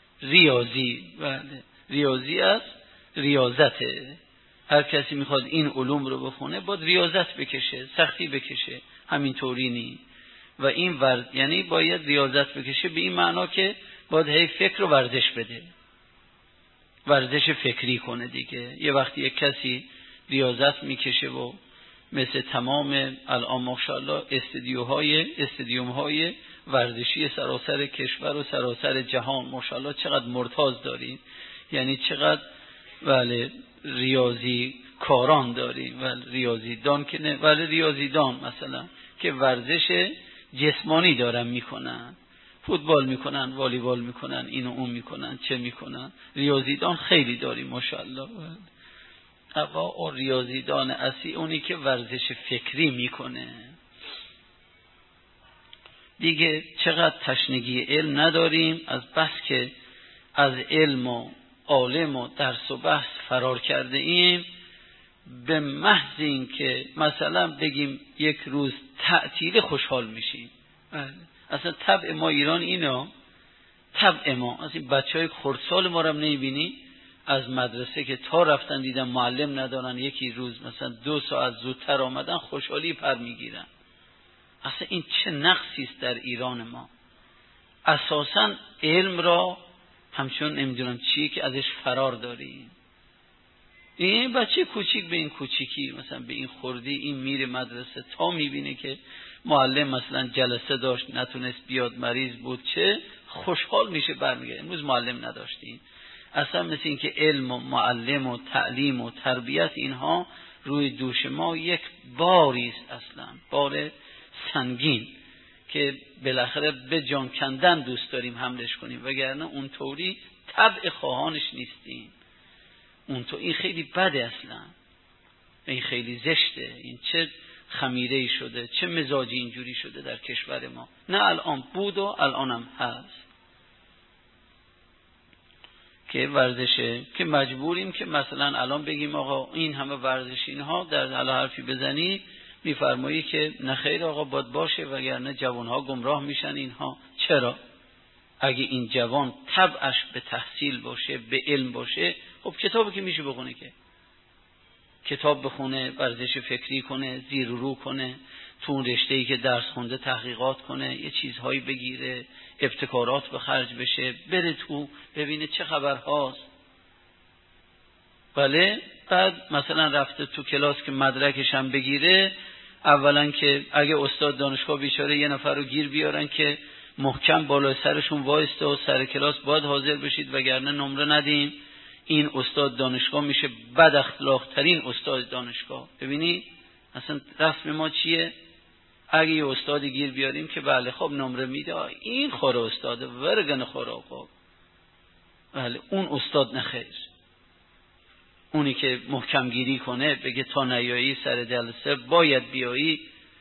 ریاضی است، ریاضته. هر کسی میخواد این علوم رو بخونه باید ریاضت بکشه، سختی بکشه، همینطوری نی. و این یعنی باید ریاضت بکشه به این معنا که باید هی فکر رو ورزش بده، ورزش فکری کنه دیگه. یه وقتی یک کسی ریاضت میکشه و مثل تمام الان ماشاءالله استادیوم های ورزشی سراسر کشور و سراسر جهان ماشاءالله چقدر مرتاض داریم، یعنی چقدر ولی ریاضی کاران داریم، ولی ریاضیدان که نه، ولی ریاضیدان مثلا که ورزش جسمانی دارن میکنن، فوتبال میکنن، والیبال میکنن، اینو اون میکنن، چه میکنن. ریاضیدان خیلی داریم ماشاءالله. اقا ریاضیدان اصلی اونی که ورزش فکری میکنه دیگه. چقدر تشنگی علم نداریم، از بس که از علم و عالم و درس و بحث فرار کرده ایم. به محض این که مثلا بگیم یک روز تعطیل خوشحال میشیم. اصلا طبع ما ایران اینا، طبع ما از این بچهای خردسال ما رو هم نمیبینی از مدرسه که تا رفتن دیدن معلم ندارن، یکی روز مثلا 2 ساعت زودتر آمدن خوشحالی پر میگیرن. اصلا این چه نقصی است در ایران ما. اساسا علم را همچون نمیدونم چیه که ازش فرار داریم. این بچه کوچیک به این کوچیکی مثلا به این خردی این میره مدرسه تا میبینه که معلم مثلا جلسه داشت نتونست بیاد، مریض بود، چه خوشحال میشه برمیگرده. امروز معلم نداشتیم. اصلا مثل این که علم و معلم و تعلیم و تربیت اینها روی دوش ما یک باری است، اصلا بار سنگین که بالاخره به جان کندن دوست داریم حملش کنیم، وگرنه اونطوری طبع خواهانش نیستیم. این خیلی بده، اصلا این خیلی زشته. این چه خمیره‌ای شده، چه مزاجی اینجوری شده در کشور ما. نه الان بود و الانم هست که ورزشه که مجبوریم که مثلا الان بگیم آقا این همه ورزش اینها در حالا حرفی بزنی میفرمایی که نخیر آقا باشه وگرنه جوانها گمراه میشن اینها. چرا؟ اگه این جوان طبعش به تحصیل باشه، به علم باشه، خب کتابی که میشه بخونه، که کتاب بخونه، ورزش فکری کنه، زیر و رو کنه، تو اون رشته‌ای که درس خونده تحقیقات کنه، یه چیزهایی بگیره، ابتکارات به خرج بشه، بره تو ببینه چه خبرهاست. بله، بعد مثلا رفته تو کلاس که مدرکش هم بگیره، اولا که اگه استاد دانشگاه بیچاره یه نفر رو گیر بیارن که محکم بالای سرشون وایسته و سر کلاس باید حاضر بشید وگرنه نمره ندیم، این استاد دانشگاه میشه بد اخلاق ترین استاد دانشگاه. ببینید اصلا رسم ما چیه؟ اگه یه استادی گیر بیاریم که بله خب نمره میده، این خوره استاده ورگن خوره، خب بله اون استاد نخیر. اونی که محکم گیری کنه بگه تا نیایی سر جلسه باید بیایی.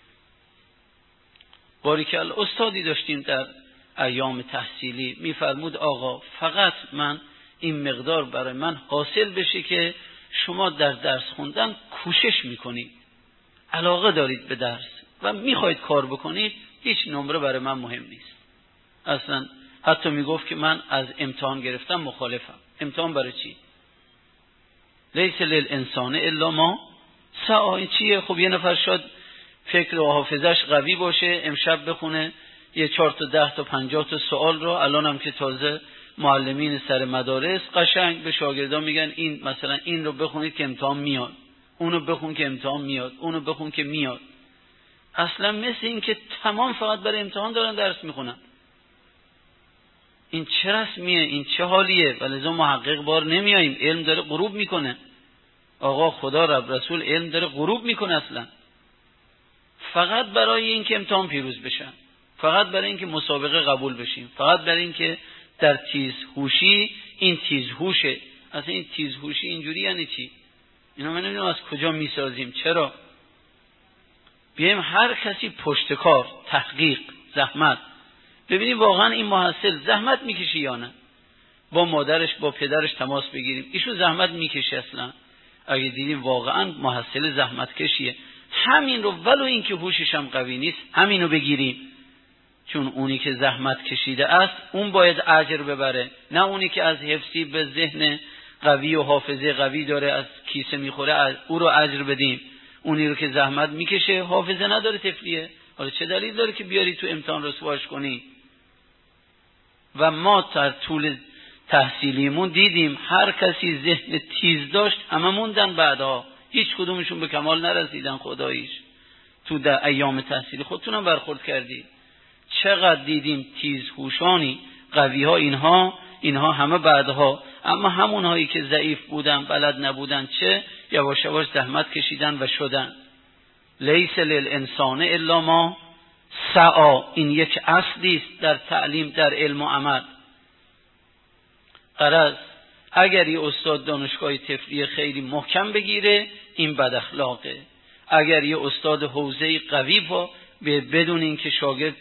باریکل استادی داشتیم در ایام تحصیلی میفرمود آقا فقط من این مقدار برای من حاصل بشه که شما در درس خوندن کوشش میکنید، علاقه دارید به درس و میخواید کار بکنید، هیچ نمره برای من مهم نیست اصلا. حتی میگفت که من از امتحان گرفتم مخالفم. امتحان برای چی؟ لیس للانسان الا ما سعی. این چیه؟ خب یه نفر شاید فکر و حافظش قوی باشه، امشب بخونه یه 4 تا 10 تا 50 تا سوال رو. الان هم که تازه معلمین سر مدارس قشنگ به شاگردان میگن این مثلا این رو بخونید که امتحان میاد، اونو بخون که امتحان میاد، اونو بخون که میاد. اصلا مثل این که تمام فقط برای امتحان دارن درس میخونن. این چه رسمیه؟ این چه حالیه؟ ولذا محقق بار نمیاییم، علم داره غروب میکنه. آقا خدا رب رسول علم داره غروب میکنه اصلا، فقط برای این که امتحان پیروز بشن، فقط برای این که مسابقه قبول بشیم، فقط برای این که در تیزهوشی این تیزهوشه. اصلا این تیزهوشی اینجوری یعنی چی؟ اینا من نمیدونم از کجا میسازیم. چرا؟ بیایم هر کسی پشتکار، تحقیق، زحمت. ببینیم واقعا این محصل زحمت میکشه یا نه. با مادرش با پدرش تماس بگیریم، ایشون زحمت میکشه اصلا. اگه دیدیم واقعا محصل زحمت کشیه، همین رو ولو این که هوشش هم قوی نیست همینو بگیریم، چون اونی که زحمت کشیده است اون باید اجر ببره، نه اونی که از حفظی به ذهن قوی و حافظه قوی داره از کیسه میخوره او رو اجر بدیم. اونی رو که زحمت میکشه حافظه نداره، طفلیه، حالا چه دلیل داره که بیاری تو امتحان رسواش کنی؟ و ما در طول تحصیلیمون دیدیم هر کسی ذهن تیز داشت همه موندن، بعدها هیچ کدومشون به کمال نرسیدن. خداییش تو در ایام تحصیلی خودتونم برخورد کردی، چقدر دیدیم تیز هوشانی قوی ها، اینها همه بعدها، اما همونهایی که ضعیف بودن بلد نبودن چه یواش یواش زحمت کشیدن و شدن. لیس للانسان الا ما سعی. این یک اصلی است در تعلیم، در علم و عمل. غرض اگر یه استاد دانشگاه طفلی خیلی محکم بگیره این بد اخلاقه. اگر یه استاد حوزه قوی بدون اینکه شاگرد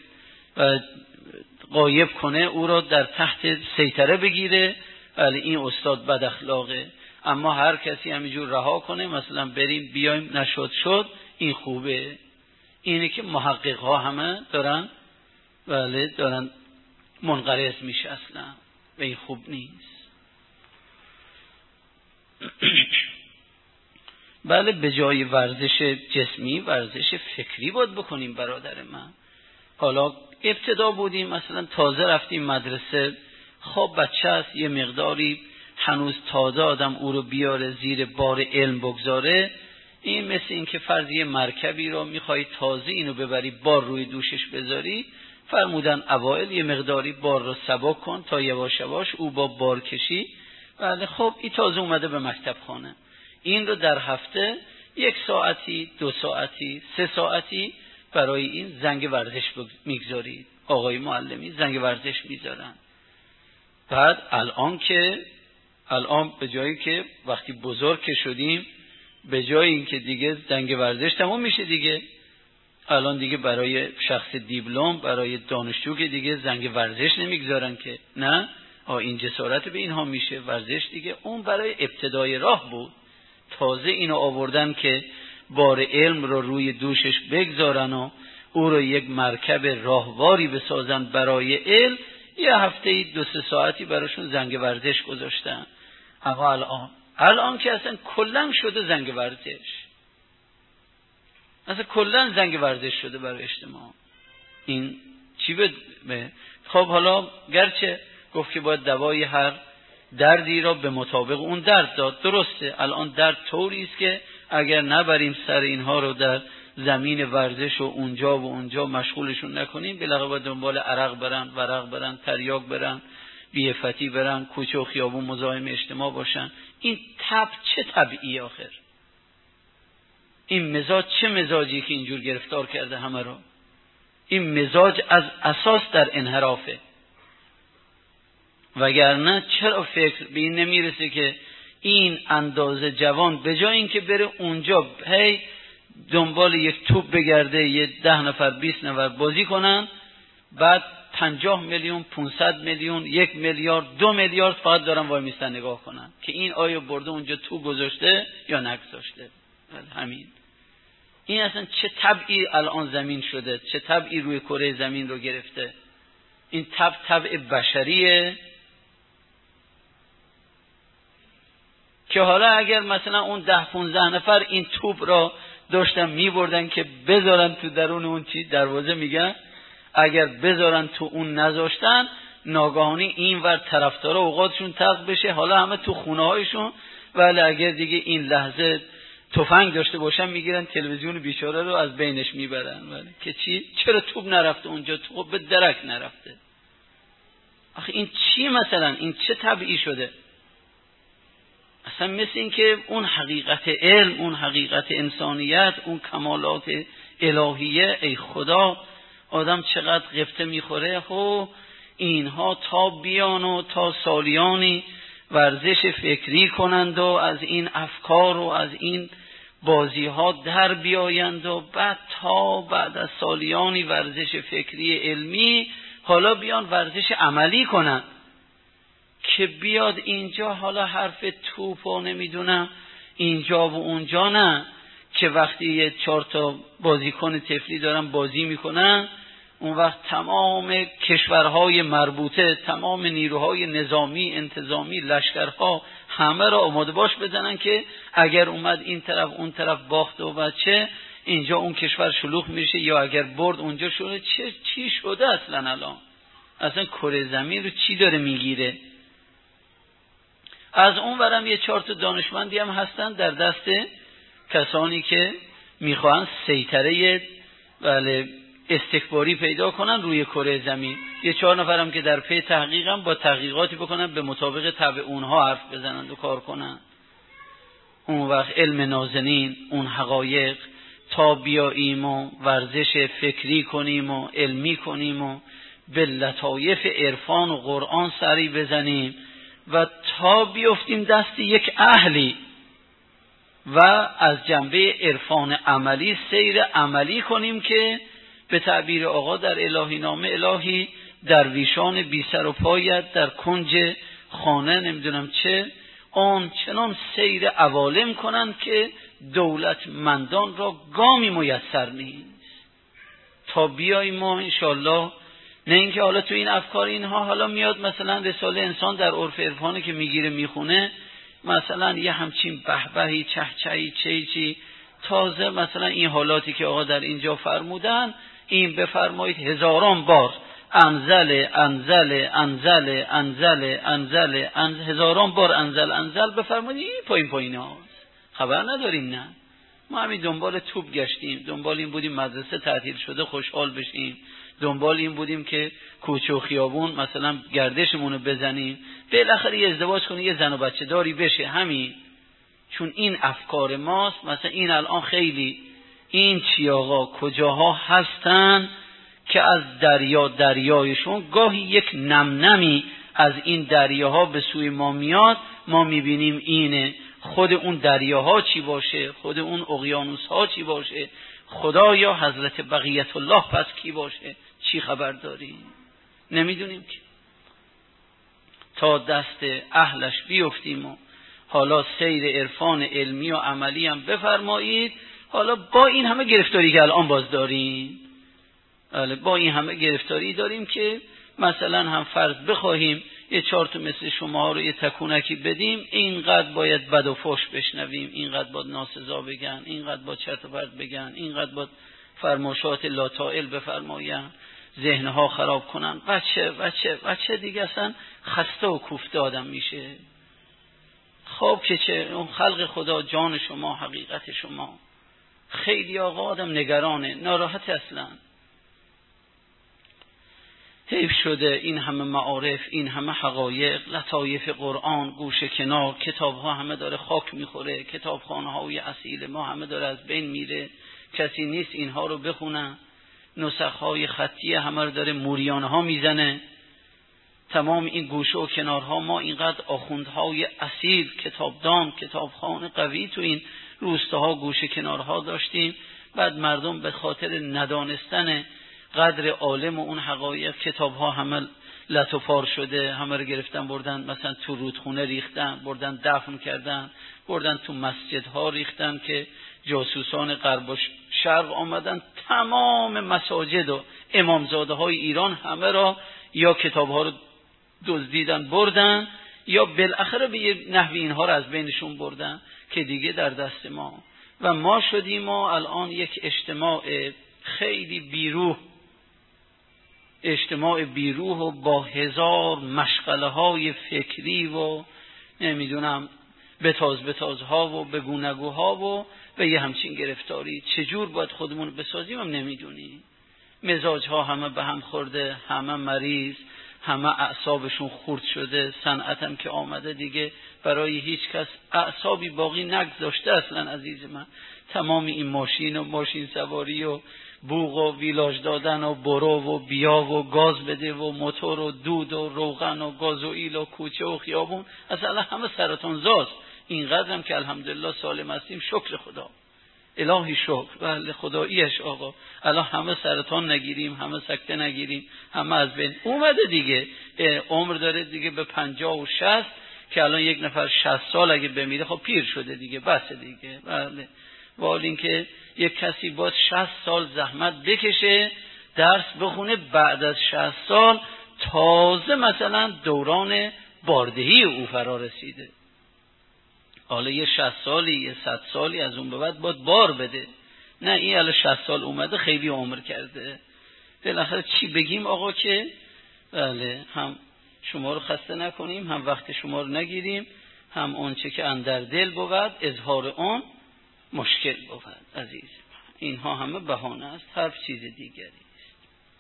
غایب کنه او را در تحت سیطره بگیره، ولی این استاد بد اخلاقه. اما هر کسی همینجور رها کنه، مثلا بریم بیایم نشد این خوبه. اینه که محقق ها همه دارن منقرض میشه اصلا و این خوب نیست. بله به جای ورزش جسمی ورزش فکری باید بکنیم برادر من. حالا ابتدا بودیم مثلا تازه رفتیم مدرسه، خب بچه است یه مقداری هنوز تازه آدم او رو بیاره زیر بار علم بگذاره. این مثل این که فرضی مرکبی رو میخوای تازه اینو ببری بار روی دوشش بذاری، فرمودن اوائل یه مقداری بار رو سبک کن تا یواش یواش او با بار کشی. بله خب این تازه اومده به مکتب خانه، این رو در هفته 1 ساعتی 2 ساعتی 3 ساعتی برای این زنگ ورزش میگذارید. آقای معلمی زنگ ورزش میذارن. بعد الان به جایی که وقتی بزرگ شدیم، به جای این که دیگه زنگ ورزش تموم میشه دیگه، الان دیگه برای شخص دیپلم، برای دانشجو که دیگه زنگ ورزش نمیگذارن که نه این جسارت به اینها میشه ورزش دیگه. اون برای ابتدای راه بود، تازه اینو آوردن که بار علم رو روی دوشش بگذارن و او رو یک مرکب راهواری بسازن برای علم. یه هفته 2-3 ساعتی براشون زنگ ورزش گذاشتن. اما الان که اصلا کلن شده زنگ ورزش، اصلا کلن زنگ ورزش شده برای اجتماع. این چی به خب حالا گرچه گفت که باید دوای هر دردی را به مطابق اون درد داد، درسته. الان درد طوری است که اگر نبریم سر اینها رو در زمین ورزش و اونجا مشغولشون نکنیم، بالاخره باید دنبال عرق برن، ورق برن، تریاک برن، بیعفتی برن، کوچه و خیابون مزاحم اجتماع باشن. این چه طبعی آخر؟ این مزاج چه مزاجی که اینجور گرفتار کرده همه رو؟ این مزاج از اساس در انحرافه. وگرنه چرا فکر به این نمیرسه که این اندازه جوان به جای اینکه بره اونجا هی دنبال یک توپ بگرده، یه 10 نفر 20 نفر بازی کنن، بعد 50 میلیون 500 میلیون 1 میلیارد 2 میلیارد فقط دارن وای میستن نگاه کنن که این آیا برده اونجا توپ گذاشته یا نگذاشته. همین. این اصلا چه طبعی الان زمین شده، چه طبعی روی کره زمین رو گرفته. این طبع بشریه که حالا اگر مثلا اون 10-15 نفر این توپ را داشتن میبردن که بذارن تو درون اون چی دروازه، میگن اگر بذارن تو اون نذاشتن، ناگهانی این ور طرفدارا اوقاتشون تلخ بشه، حالا همه تو خونه هایشون. ولی اگر دیگه این لحظه تفنگ داشته باشن میگیرن تلویزیون بیچاره رو از بینش میبرن. ولی که چی؟ چرا توپ نرفته اونجا؟ توپ به درک نرفته. آخه این چی مثلا؟ این چه طبعی شده؟ اصلا مثل این که اون حقیقت علم، اون حقیقت انسانیت، اون کمالات الهیه، ای خدا آدم چقدر غفته میخوره. خب اینها تا بیان و تا سالیانی ورزش فکری کنند و از این افکار و از این بازی ها در بیایند و بعد از سالیانی ورزش فکری علمی حالا بیان ورزش عملی کنند که بیاد اینجا حالا حرف توپ و نمیدونم اینجا و اونجا نه، که وقتی 4 بازیکن طفلی دارن بازی میکنن اون وقت تمام کشورهای مربوطه، تمام نیروهای نظامی، انتظامی، لشکرها همه را آماده باش بزنن که اگر اومد این طرف اون طرف باخت و بچه اینجا اون کشور شلوغ میشه، یا اگر برد اونجا شده. چی شده اصلا الان؟ اصلا کره زمین رو چی داره میگیره؟ از اون ورم یه 4 دانشمندی هم هستن در دست کسانی که میخوان سیطره استکباری پیدا کنن روی کره زمین. یه 4 نفرم که در پی تحقیقم با تحقیقاتی بکنن به مطابق طبع اونها حرف بزنن و کار کنن. اون وقت علم نازنین، اون حقایق تا بیاییم و ورزش فکری کنیم و علمی کنیم و به لطایف عرفان و قرآن سری بزنیم و تا بیفتیم دست یک اهلی و از جنبه عرفان عملی سیر عملی کنیم که به تعبیر آقا در الهی نامه، الهی درویشان بی سر و پایت در کنج خانه نمیدونم چه آن چنان سیر عوالم کنند که دولتمندان را گامی میسر نیست. تا بیاییم ما انشالله، نه اینکه حالا تو این افکار اینها حالا میاد مثلا رساله انسان در عرف عرفانی که میگیره میخونه مثلا یه همچین بهبهی چهچهی چیچی تازه مثلا این حالاتی که آقا در اینجا فرمودن این بفرمایید 1000 بار انزل انزل انزل انزل انزل 1000 بار انزل بفرمایید. این پایین هاست، خبر نداریم. نه ما همین دنبال توپ گشتیم، دنبال این بودیم مدرسه تعطیل شده خوشحال بشیم، دنبال این بودیم که کوچه و خیابون مثلا گردشمونو بزنیم، بالاخره یه ازدواج کنیم یه زن و بچه داری بشه. همین چون این افکار ماست. مثلا این الان خیلی این چی آقا کجاها هستن که از دریایشون گاهی یک نمنمی از این دریاها به سوی ما میاد، ما میبینیم اینه. خود اون دریاها چی باشه، خود اون اقیانوسها چی باشه، خدا یا حضرت بقیت الله پس کی باشه؟ چی خبر داری؟ نمیدونیم که. تا دست اهلش بیفتیم و حالا سیر عرفان علمی و عملی هم بفرمایید. حالا با این همه گرفتاری که الان باز داریم، با این همه گرفتاری داریم که مثلا هم فرض بخواهیم یه 4 تا مثل شما رو یه تکونکی بدیم، اینقدر باید بد و فحش بشنویم، اینقدر باید ناسزا بگن، اینقدر باید چرت و پرت بگن، اینقدر باید فرماشات لاطائل بفرماین، ذهنها خراب کنن. بچه دیگه اصلا خسته و کوفته آدم میشه. خب که چه، اون خلق خدا، جان شما، حقیقت شما. خیلی آقا آدم نگرانه، ناراحت اصلا. حیف شده این همه معارف، این همه حقایق، لطایف قرآن گوشه کنار، کتاب‌ها همه داره خاک میخوره، کتابخانه‌های اصیل ما همه داره از بین میره، کسی نیست اینها رو بخونه، نسخ‌های خطی همه رو داره موریانه‌ها میزنه. تمام این گوشه و کنارها ما اینقدر آخوندهای اصیل، کتابدان، کتابخانه قوی تو این روستاها گوشه کنارها داشتیم. بعد مردم به خاطر ندانستن قدر عالم و اون حقایق کتابها همه لط و پار شده، همه رو گرفتن بردن مثلا تو رودخونه ریختن، بردن دفن کردن، بردن تو مسجدها ریختن که جاسوسان غرب و شرق آمدن تمام مساجد و امامزاده های ایران همه را یا کتابها رو دزدیدن بردن یا بالاخره به یه نحوی اینها رو از بینشون بردن که دیگه در دست ما. و ما شدیم و الان یک اجتماع خیلی بیروح و با 1000 مشغله های فکری و نمیدونم بتازها و بگونگوها و به یه همچین گرفتاری. چجور باید خودمون بسازیم هم نمیدونیم. مزاج ها همه به هم خورده، همه مریض، همه اعصابشون خورد شده. صنعت هم که آمده دیگه برای هیچ کس اعصابی باقی نگذاشته اصلا عزیز من. تمام این ماشین و ماشین سواری و بوق و ویلاژ دادن و برو و بیا و گاز بده و موتور و دود و روغن و گازوئیل و کوچه و خیابون، اصلا همه سرطان زاست. اینقدر هم که الحمدلله سالم هستیم، شکر خدا، الهی شکر. بله خداییش آقا، الان همه سرطان نگیریم، همه سکته نگیریم، همه از بین اومده دیگه. عمر داره دیگه به 50 و 60 که الان یک نفر 60 سال اگه بمیره خب پیر شده دیگه، بس دیگه. بله ولی اینکه یک کسی باید 60 سال زحمت بکشه درس بخونه، بعد از 60 سال تازه مثلا دوران باردهی او فرا رسیده. حالا یه 60 سالی یه 100 سالی از اون به بعد باید بار بده. نه این الان 60 سال اومده خیلی عمر کرده. بالاخره چی بگیم آقا که بله هم شما رو خسته نکنیم، هم وقت شما رو نگیریم، هم اون چه که اندر دل بود اظهار اون مشکل بود عزیز. اینها همه بهانه است، هر چیز دیگری است.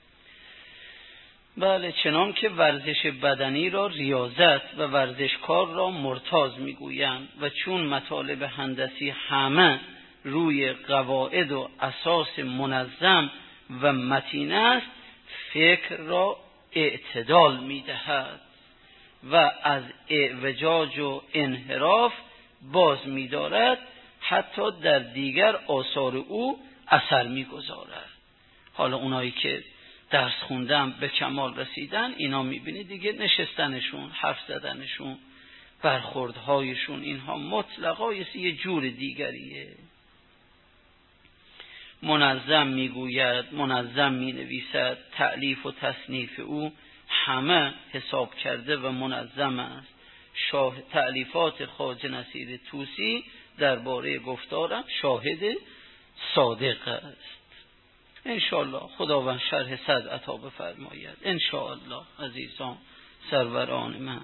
بله چنان که ورزش بدنی را ریاضت و ورزشکار را مرتاض میگویند و چون مطالب هندسی همه روی قواعد و اساس منظم و متین است، فکر را اعتدال میدهد و از اعوجاج و انحراف باز می‌دارد، حتی در دیگر آثار او اثر می‌گذارد. حالا اونایی که درس خوندن به کمال رسیدن، اینا می‌بینید دیگه نشستنشون، حرف زدنشون، برخوردهایشون، اینها مطلقاً یه جور دیگریه. منظم میگوید، منظم مینویسد، تألیف و تصنیف او همه حساب کرده و منظم است. تألیفات خواجه نصیر طوسی درباره گفتارم شاهد صادق است. انشاءالله خداوند شرح صدر عطا بفرماید. انشاءالله عزیزان سروران من،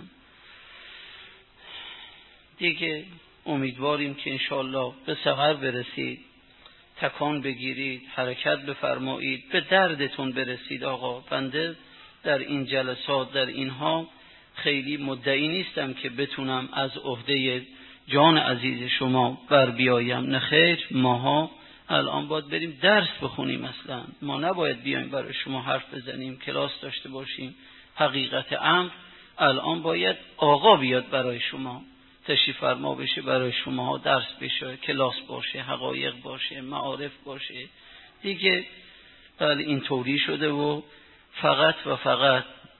دیگه امیدواریم که انشاءالله به ثمر برسید، تکان بگیرید، حرکت بفرمایید، به دردتون برسید. آقا بنده در این جلسات، در اینها خیلی مدعی نیستم که بتونم از عهده جان عزیز شما بر بیایم، نه خیر. ماها الان باید بریم درس بخونیم، اصلا ما نباید بیایم برای شما حرف بزنیم، کلاس داشته باشیم. حقیقت امر الان باید آقا بیاد برای شما، تشریف فرما بشه برای شما، درس بشه، کلاس باشه، حقایق باشه، معارف باشه، دیگه بله این طوری شده و فقط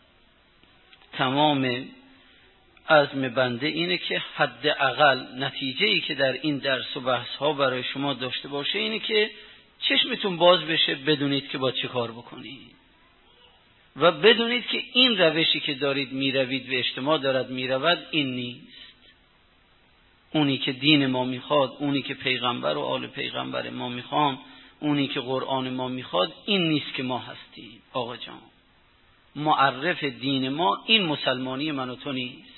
تمام عزم بنده اینه که حداقل نتیجه‌ای که در این درس و بحث ها برای شما داشته باشه اینه که چشمتون باز بشه، بدونید که با چه کار بکنید و بدونید که این روشی که دارید میروید و اجتماع دارد میرود این نیست. اونی که دین ما میخواد، اونی که پیغمبر و آل پیغمبر ما میخوان، اونی که قرآن ما میخواد این نیست که ما هستیم. آقا جان، معرف دین ما این مسلمانی من و تو نیست.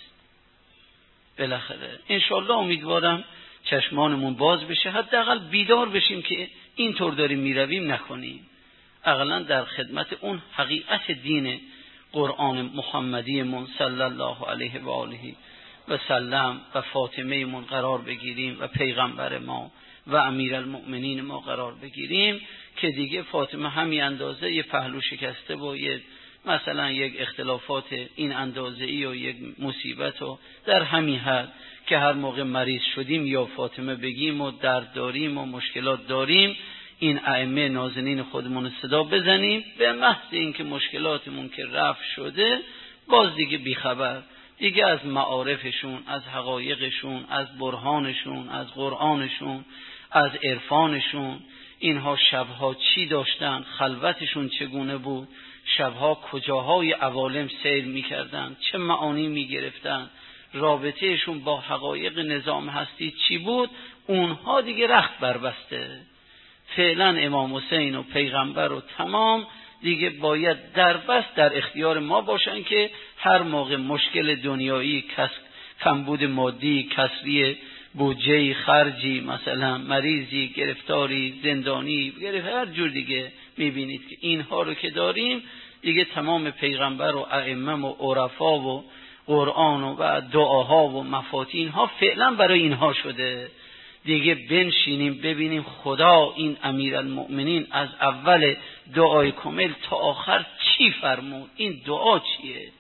بالاخره انشالله امیدوارم چشمانمون باز بشه، حداقل بیدار بشیم که اینطور داریم میرویم نکنیم، اقلا در خدمت اون حقیقت دین قرآن محمدی من صلی الله علیه و آله و سلم و فاطمه من قرار بگیریم و پیغمبر ما و امیرالمؤمنین ما قرار بگیریم که دیگه فاطمه همین اندازه یه پهلو شکسته و یه مثلا یک اختلافات این اندازه‌ای و یک مصیبت و در همین حد که هر موقع مریض شدیم یا فاطمه بگیم و درد داریم و مشکلات داریم این ائمه نازنین خودمون صدا بزنیم، به محض اینکه مشکلاتمون که رفع شده باز دیگه بیخبر، دیگه از معارفشون، از حقایقشون، از برهانشون، از قرآنشون، از عرفانشون، اینها شبها چی داشتن، خلوتشون چگونه بود، شبها کجاهای عوالم سیر میکردن، چه معانی میگرفتن، رابطهشون با حقایق نظام هستی چی بود، اونها دیگه رخت بربسته. فعلا امام حسین و پیغمبر و تمام دیگه باید دربست در اختیار ما باشن که هر موقع مشکل دنیایی، کمبود مادی، کسری بودجه، خرجی، مثلا مریضی، گرفتاری، زندانی، هر جور دیگه میبینید که اینها رو که داریم دیگه تمام پیغمبر و ائمه و عرفا و قرآن و دعاها و مفاتین ها فعلا برای اینها شده. دیگه بنشینیم ببینیم خدا این امیرالمؤمنین از اول دعای کامل تا آخر چی فرمود، این دعا چیه؟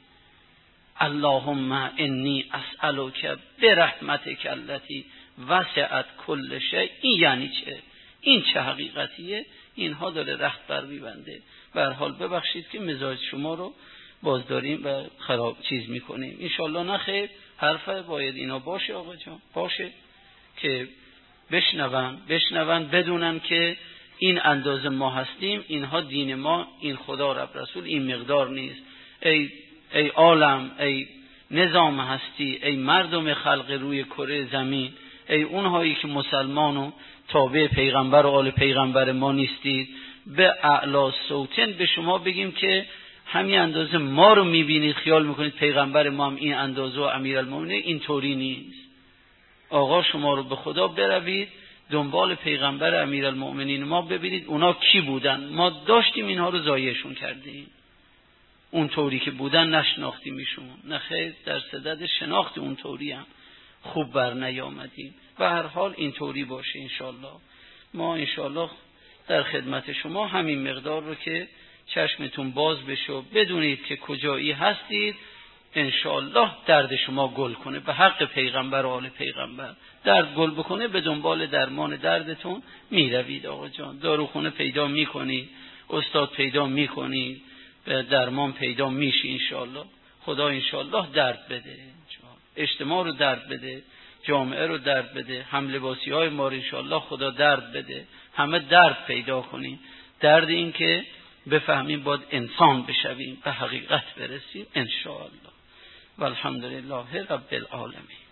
اللهم انی اسألک برحمتک التی وسعت کل شیء. این یعنی چه؟ این چه حقیقتیه؟ اینها داره رخت بر میبنده. به هر حال ببخشید که مزاج شما رو باز داریم و خراب چیز میکنیم. انشالله نخیر، حرفه باید اینا باشه آقا جان، باشه که بشنون بدونن که این اندازه ما هستیم، اینها دین ما، این خدا رب رسول این مقدار نیست. ای عالم، ای نظام هستی، ای مردم خلق روی کره زمین، ای اونهایی که مسلمان و تابع پیغمبر و آل پیغمبر ما نیستید، به اعلی صوتن به شما بگیم که همین اندازه ما رو میبینید خیال میکنید پیغمبر ما هم این اندازه و امیرالمومنین، این طوری نیست. آقا شما رو به خدا بروید دنبال پیغمبر امیرالمؤمنین ما ببینید اونا کی بودن، ما داشتیم اینها رو ضایعشون کردیم، اون طوری که بودن نشناختیم ایشون، نخیر در صدد شناخت اون طوری هم خوب بر نیامدیم. و هر حال این طوری باشه انشالله. ما انشالله در خدمت شما همین مقدار رو که چشمتون باز بشه و بدونید که کجایی هستید، انشالله درد شما گل کنه به حق پیغمبر و آل پیغمبر. درد گل بکنه به دنبال درمان دردتون میروید آقا جان، داروخونه پیدا میکنید، استاد پیدا میکنید، درمان پیدا میشه انشالله. خدا انشالله درد بده، اجتماع رو درد بده، جامعه رو درد بده، هم لباسی های ما رو انشالله خدا درد بده، همه درد پیدا کنیم. درد این که بفهمیم باید انسان بشویم، به حقیقت برسیم انشالله. والحمدلله رب العالمین.